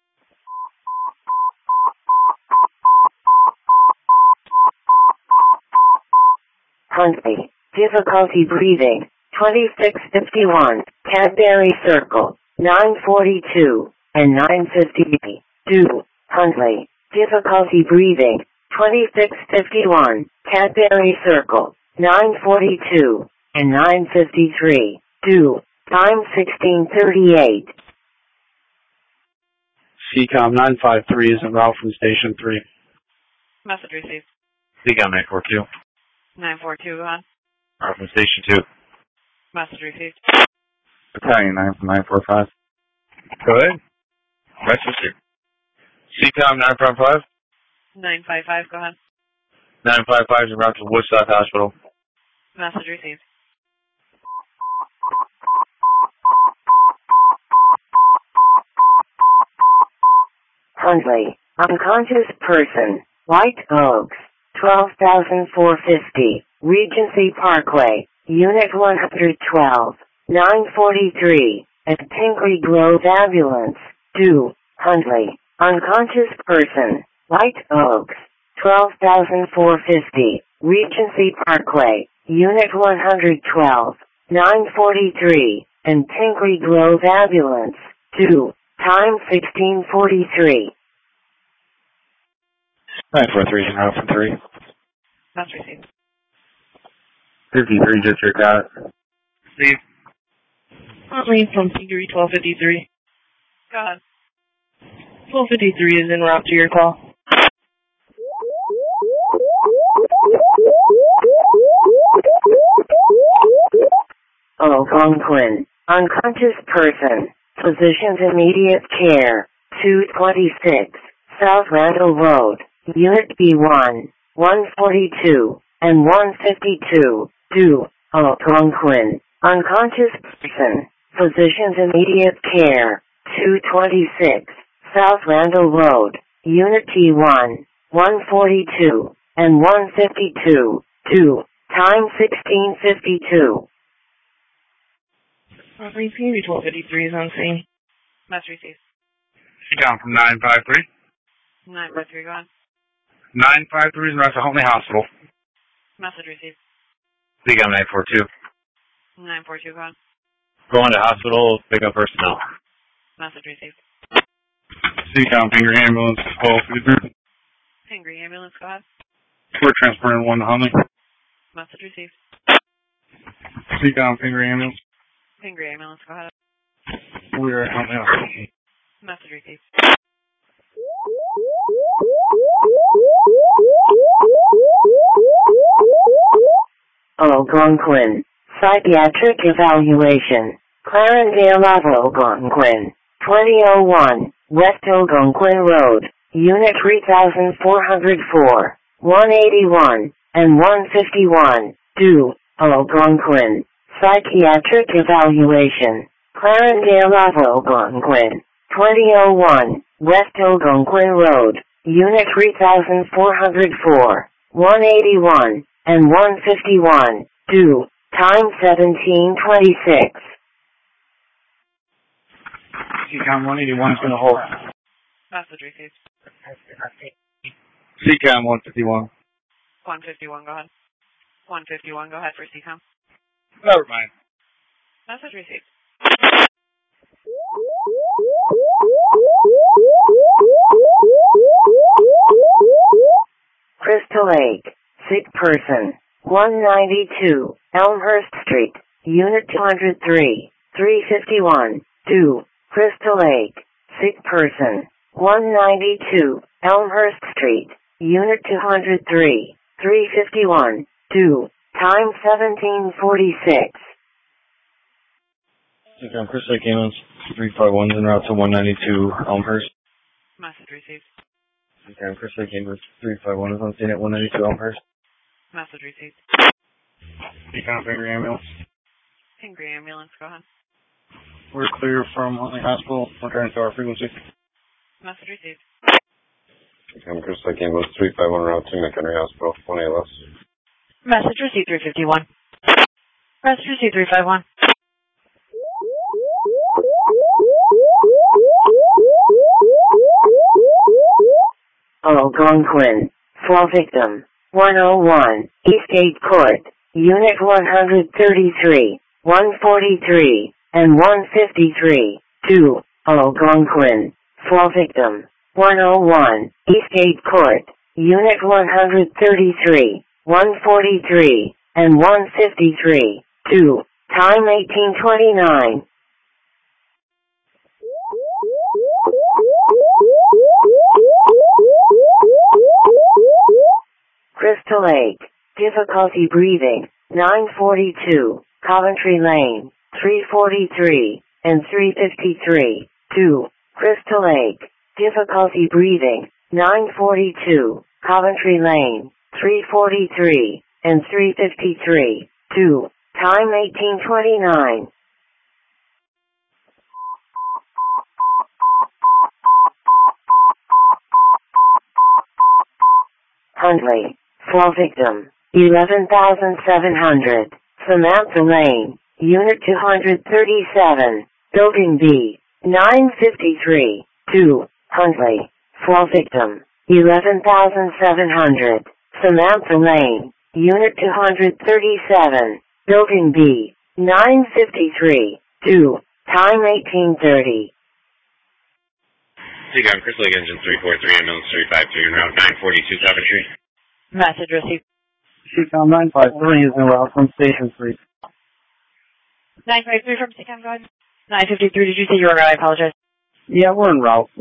Huntley, difficulty breathing, twenty-six fifty-one, Cadbury Circle, nine forty-two, and nine fifty, two, Huntley, difficulty breathing, twenty-six fifty-one, Cadbury Circle, nine forty-two, and nine fifty-three, two, time sixteen thirty-eight. C COM nine five three is en route from Station three. Message received. C COM nine four two. nine four two, go ahead. Are from Station two. Message received. Battalion nine from nine four five. Go ahead. Message received. C COM nine five five. nine five five, go ahead. nine five five is en route to Woodstock Hospital. Message received. Huntley, unconscious person, White Oaks, twelve thousand four hundred fifty, Regency Parkway, Unit one twelve, nine forty-three, at Pingree Grove Ambulance, two, Huntley, unconscious person, White Oaks, twelve thousand four hundred fifty, Regency Parkway, Unit one twelve, nine forty-three, and Pingree Grove Ambulance, two, time sixteen forty-three. nine four three is en route from three. Message received. fifty-three, just your got it. Steve. Huntley from Pingree twelve fifty-three. Go ahead. twelve fifty-three is en route to your call. Algonquin, unconscious person, physician's immediate care, two twenty-six, South Randall Road, Unit B one, one forty-two, and one fifty-two, two, Algonquin, unconscious person, Physicians Immediate Care, two twenty-six, South Randall Road, Unit T one, one forty-two, and one fifty-two, two, time sixteen fifty-two. Three P B twelve fifty-three is on scene. Must receive. Down from nine five three. nine five three, go on. nine five three is around to Huntley Hospital. Message received. C COM nine four two. nine four two, go on. Going to hospital, pick up personnel. Message received. C COM Finger Ambulance, twelve fifty-three. Finger Ambulance, go ahead. We're transferring one to Huntley. Message received. C COM Finger Ambulance. Finger Ambulance, go ahead. We're at Huntley Hospital. Message received. Algonquin. Psychiatric Evaluation. Clarendale Algonquin. twenty oh one, West Algonquin Road, Unit three thousand four hundred four, one eighty-one, and one fifty-one, two, Algonquin. Psychiatric Evaluation. Clarendale Algonquin. twenty oh one, West Algonquin Road, Unit three thousand four hundred four, one eighty-one, and one fifty-one, two, time seventeen twenty-six. C COM one eighty-one is going to hold. Message received. C COM one fifty-one. one fifty-one, go ahead. one fifty-one, go ahead for C COM. Never mind. Message received. Crystal Lake. Sick person. one ninety-two, Elmhurst Street, Unit two oh three, three fifty-one, two, Crystal Lake. Sick person. one ninety-two, Elmhurst Street, Unit two oh three, three fifty-one, two, time seventeen forty-six. C COM Chris Lake Ambulance three five one en route to one ninety-two Elmhurst. Message received. C COM Chris Lake Ambulance three five one is on scene at one ninety-two Elmhurst. Message received. C COM Finger Ambulance. Finger Ambulance, go ahead. We're clear from Huntley Hospital. We're turning to our frequency. Message received. C COM Chris Lake Ambulance three five one route to McHenry Hospital, one A L S. Message received three fifty-one. Message received three five one. Algonquin. Fall victim. one oh one, Eastgate Court, Unit one thirty-three, one forty-three, and one fifty-three, two, Algonquin. Fall victim. one oh one, Eastgate Court, Unit one thirty-three, one forty-three, and one fifty-three, two, time eighteen twenty-nine. Crystal Lake. Difficulty breathing. nine forty-two, Coventry Lane, three forty-three, and three fifty-three, two, Crystal Lake. Difficulty breathing. nine forty-two, Coventry Lane, three forty-three, and three fifty-three, two, time eighteen twenty-nine. Huntley. Fall victim. eleven thousand seven hundred. Samantha Lane. Unit two thirty-seven. Building B. nine fifty-three. two. Huntley. Fall victim. eleven thousand seven hundred. Samantha Lane. Unit two thirty-seven. Building B. nine fifty-three. two. Time eighteen thirty. C COM Chris Lake Engine three four three, ambulance three five three, en route nine forty-two Coventry. Message received. C COM nine five three is en route from Station three. nine five three from C COM, go ahead. nine fifty-three, did you say you were en route? I apologize. Yeah, we're en route.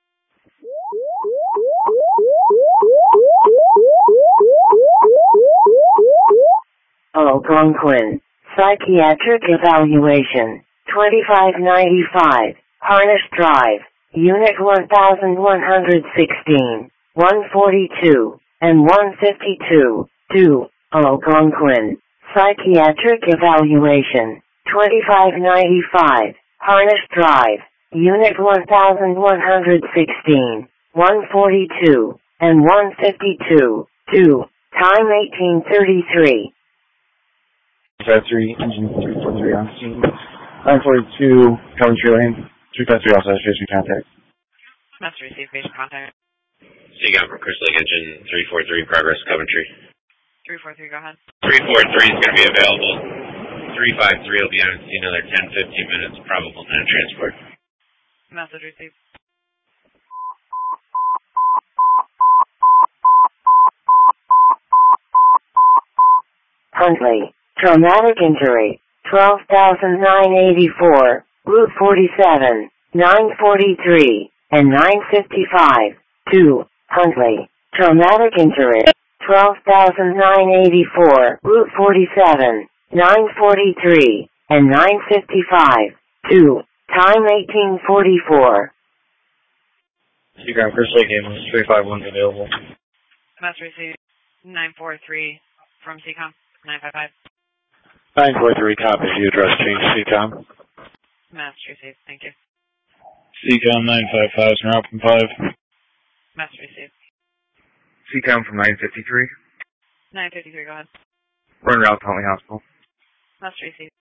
Algonquin. Psychiatric Evaluation. twenty-five ninety-five, Harnish Drive, Unit one one sixteen, one forty-two, and one fifty-two, two, Algonquin. Psychiatric Evaluation. twenty-five ninety-five, Harness Drive, Unit one thousand one hundred sixteen, one forty-two, and one fifty-two, two, time eighteen thirty-three. five three, engine three forty-three on scene. nine forty-two, Coventry Lane. three five three also has station contact. Master receive patient contact. Seacom from Chris Lake Engine three four three, progress Coventry. three four three, go ahead. three four three is going to be available. three five three will be on scene another ten fifteen minutes, probable time transport. Message received. Huntley, traumatic injury, twelve thousand nine eighty-four, Route forty-seven, nine forty-three, and nine fifty-five, two, Huntley, traumatic injury, twelve thousand nine eighty-four, Route forty-seven, nine forty-three, and nine fifty-five, two, time eighteen forty-four. Seacom, Chris Lake Ambulance three five one available. Master receive nine four three from Seacom, nine five five. nine four three, copy. The address change, Seacom. Master receive, thank you. Seacom nine five five, route from five. Master receive. Seacom from nine fifty-three. nine fifty-three, go ahead. Run route to Huntley Hospital. Master receive.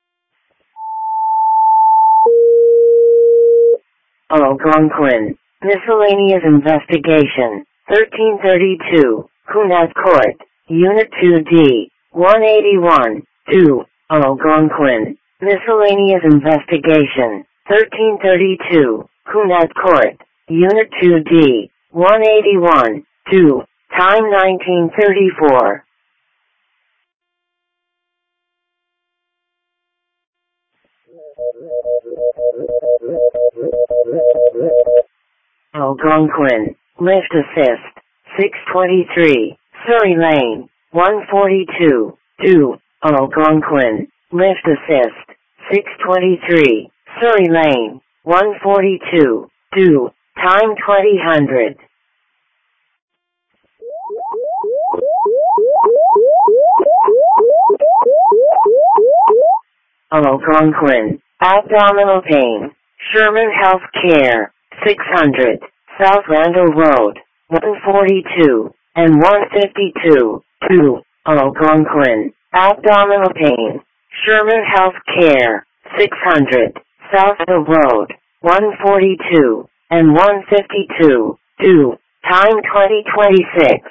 Algonquin, miscellaneous investigation, thirteen thirty-two, Kunat Court, Unit two D, one eighty-one, two, Algonquin, miscellaneous investigation, thirteen thirty-two, Kunat Court, Unit two D, one eighty-one, two, time nineteen thirty-four. Algonquin, lift assist, six twenty-three, Surrey Lane, one forty-two, two, Algonquin, lift assist, six twenty-three, Surrey Lane, one forty-two, two, time twenty hundred. Algonquin, abdominal pain, Sherman Health Care, six hundred, South Randall Road, one forty-two, and one fifty-two, two, Algonquin, abdominal pain, Sherman Health Care, six hundred, South Randall Road, one forty-two, and one fifty-two, two, time twenty twenty-six.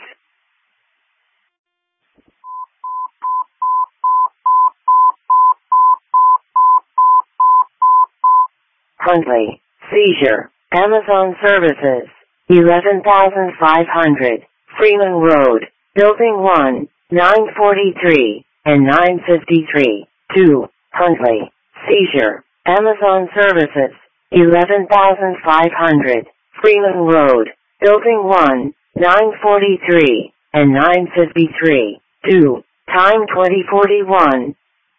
Huntley, seizure, Amazon Services, eleven thousand five hundred, Freeman Road, Building one, nine forty-three, and nine fifty-three, two, Huntley, seizure, Amazon Services, eleven thousand five hundred, Freeman Road, Building one, nine forty-three, and nine fifty-three, two, time twenty forty-one.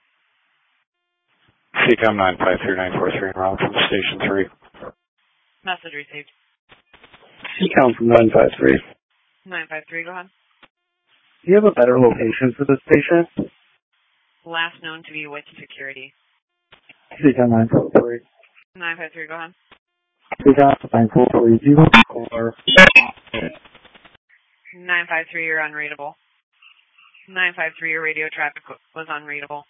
Seacom nine five three nine four three, route from Station three. Message received. Seacom from nine five three. nine five three, go ahead. Do you have a better location for this patient? Last known to be with security. Seacom nine five three. nine five three, go ahead. Seacom nine four three, do you want to call nine five three, you're unreadable. nine five three, your radio traffic was unreadable.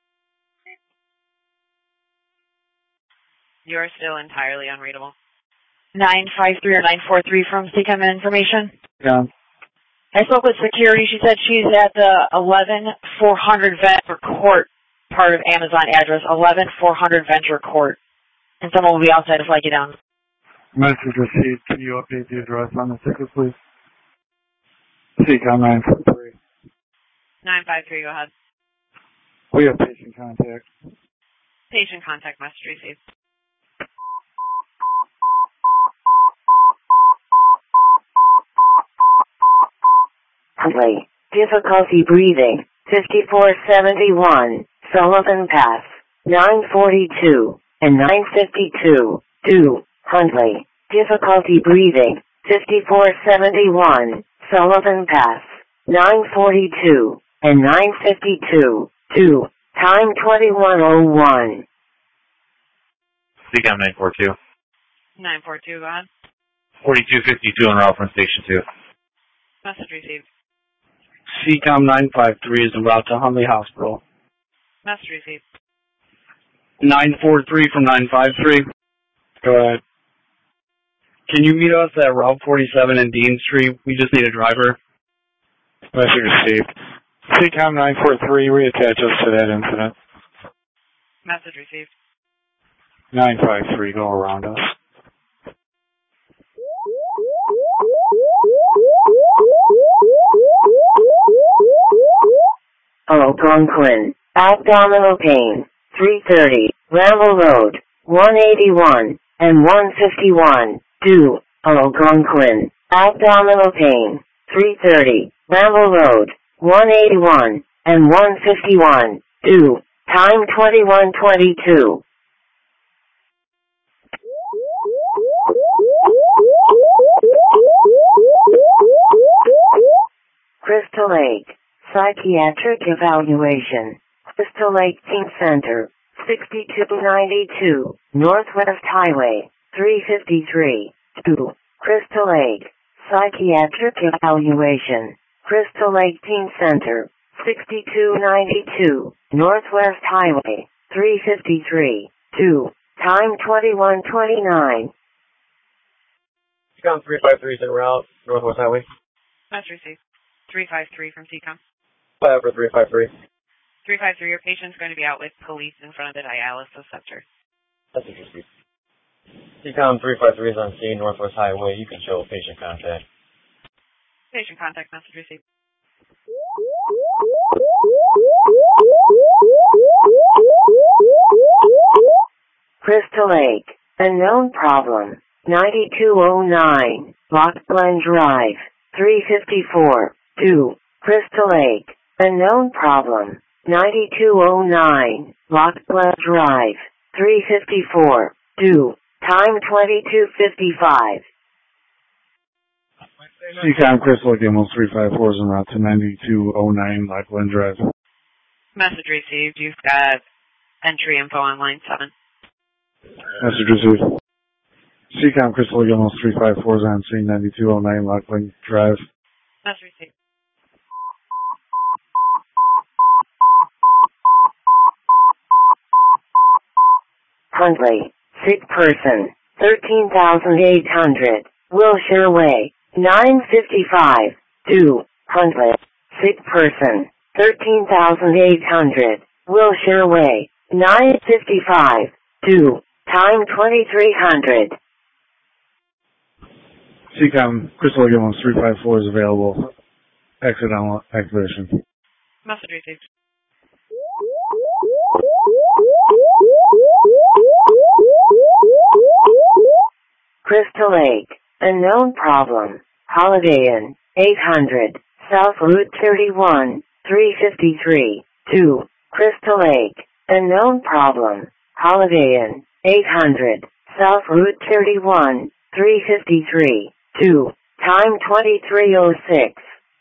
You're still entirely unreadable. nine five three or nine four three from Seacom Information. Yeah. I spoke with security. She said she's at the eleven four hundred Venture Court part of Amazon address, eleven four hundred Venture Court. And someone will be outside to flag you down. Message received. Can you update the address on the ticket, please? Seacom nine four three. nine five three, go ahead. We have patient contact. Patient contact message received. Huntley, difficulty breathing, fifty-four seventy-one, Sullivan Pass, nine forty-two, and nine fifty-two, two, Huntley, difficulty breathing, fifty-four seventy-one, Sullivan Pass, nine forty-two, and nine fifty-two, two, Time twenty-one oh one. C COM nine four two. nine four two, go ahead. forty-two fifty-two en route from Station two. Message received. C COM nine five three is en route to Huntley Hospital. Message received. nine four three from nine five three. Go ahead. Can you meet us at Route forty-seven and Dean Street? We just need a driver. Message received. C COM nine four three, reattach us to that incident. Message received. nine five three, go around us. Algonquin, abdominal pain, three thirty, Ramble Road, one eighty-one, and one fifty-one, due, Algonquin, abdominal pain, three thirty, Ramble Road, one eighty-one, and one fifty-one, due, time twenty-one twenty-two. Crystal Lake, psychiatric evaluation, Crystal Lake Teen Center, sixty-two ninety-two, Northwest Highway, three fifty-three, two, Crystal Lake, psychiatric evaluation, Crystal Lake Teen Center, sixty-two ninety-two, Northwest Highway, three fifty-three, two, time twenty-one twenty-nine. C COM three five three is en route, Northwest Highway. Message received. three five three from C COM. Five for three five three. three five three, your patient's going to be out with police in front of the dialysis center. Message received. C COM three five three is on scene, Northwest Highway. You can show patient contact. Patient contact message received. Crystal Lake, unknown problem, ninety-two oh nine, Lock Glen Drive, three fifty-four, two, Crystal Lake, unknown problem, ninety-two oh nine, Lock Glen Drive, three fifty-four, two, time twenty-two fifty-five. C COM Crystal Lake Ambulance three five four is en route to ninety-two oh nine Lock Glen Drive. Message received. You've got entry info on line seven. Message received. C COM Crystal Lake Ambulance three five four is on scene, ninety-two oh nine Lock Glen Drive. Message received. Huntley, sick person, thirteen thousand eight hundred, Wilshire Way, nine fifty-five, two, Huntley, sick person, thirteen thousand eight hundred, Wilshire Way, nine fifty-five, two, time twenty-three hundred. C COM Crystal Lake Ambulance three five four is available. Exit on activation. Message received. Crystal Lake, unknown problem, Holiday Inn, eight hundred, South Route thirty-one, three fifty-three, two, Crystal Lake, unknown problem, Holiday Inn, eight hundred, South Route thirty-one, three fifty-three, two, time twenty-three oh six.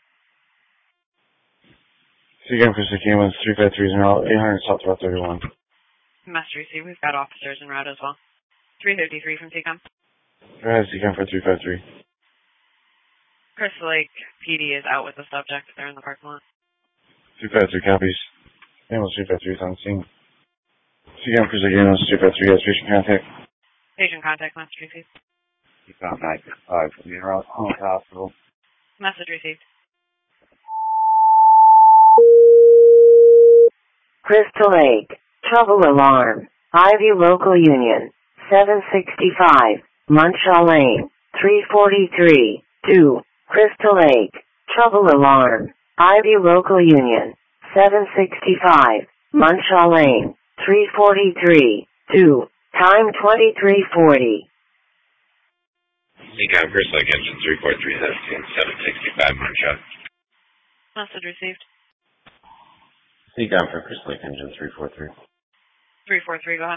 C COM Crystal Lake Ambulance three five three is en route, eight hundred South Route thirty-one. Message received. We've got officers en route as well. three fifty-three from C COM. Go ahead, C COM for three five three. Crystal Lake P D is out with the subject. They're in the parking lot. three five three copies. Ambulance three five three is on scene. C COM Crystal Lake Ambulance three five three has patient contact. Patient contact message received. C COM nine five from the route home hospital. Message received. Crystal Lake, trouble alarm, Ivy Local Union, seven sixty-five, Munshaw Lane, three forty-three, two, Crystal Lake, trouble alarm, Ivy Local Union, seven sixty-five, Munshaw Lane, three forty-three, two, time twenty-three forty. C COM Crystal Lake Engine three four three seventeen, seven sixty-five Munshaw. Message received. C COM for Crystal Lake Engine three four three. three four three, go ahead.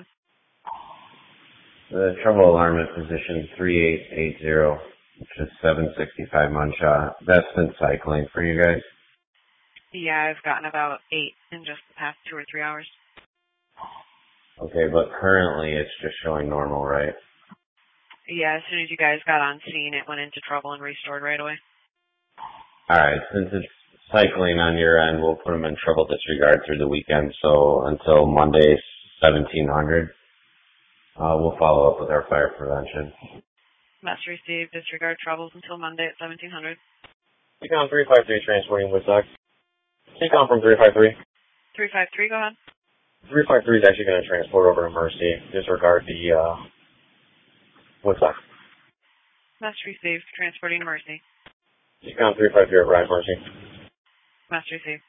The trouble alarm is position three eight eight zero, which is seven sixty-five Munshaw. That's been cycling for you guys. Yeah, I've gotten about eight in just the past two or three hours. Okay, but currently it's just showing normal, right? Yeah, as soon as you guys got on scene, it went into trouble and restored right away. Alright, since it's cycling on your end, we'll put them in trouble disregard through the weekend, so until Monday, seventeen hundred, uh, we'll follow up with our fire prevention. Message received. Disregard troubles until Monday at seventeen hundred. Seacom three five three transporting Woodstock. Seacom from three five three. three five three, go ahead. three five three is actually going to transport over to Mercy. Disregard the, uh, Woodstock. Message received. Transporting Mercy. Seacom three five three, arrive Mercy. Message received.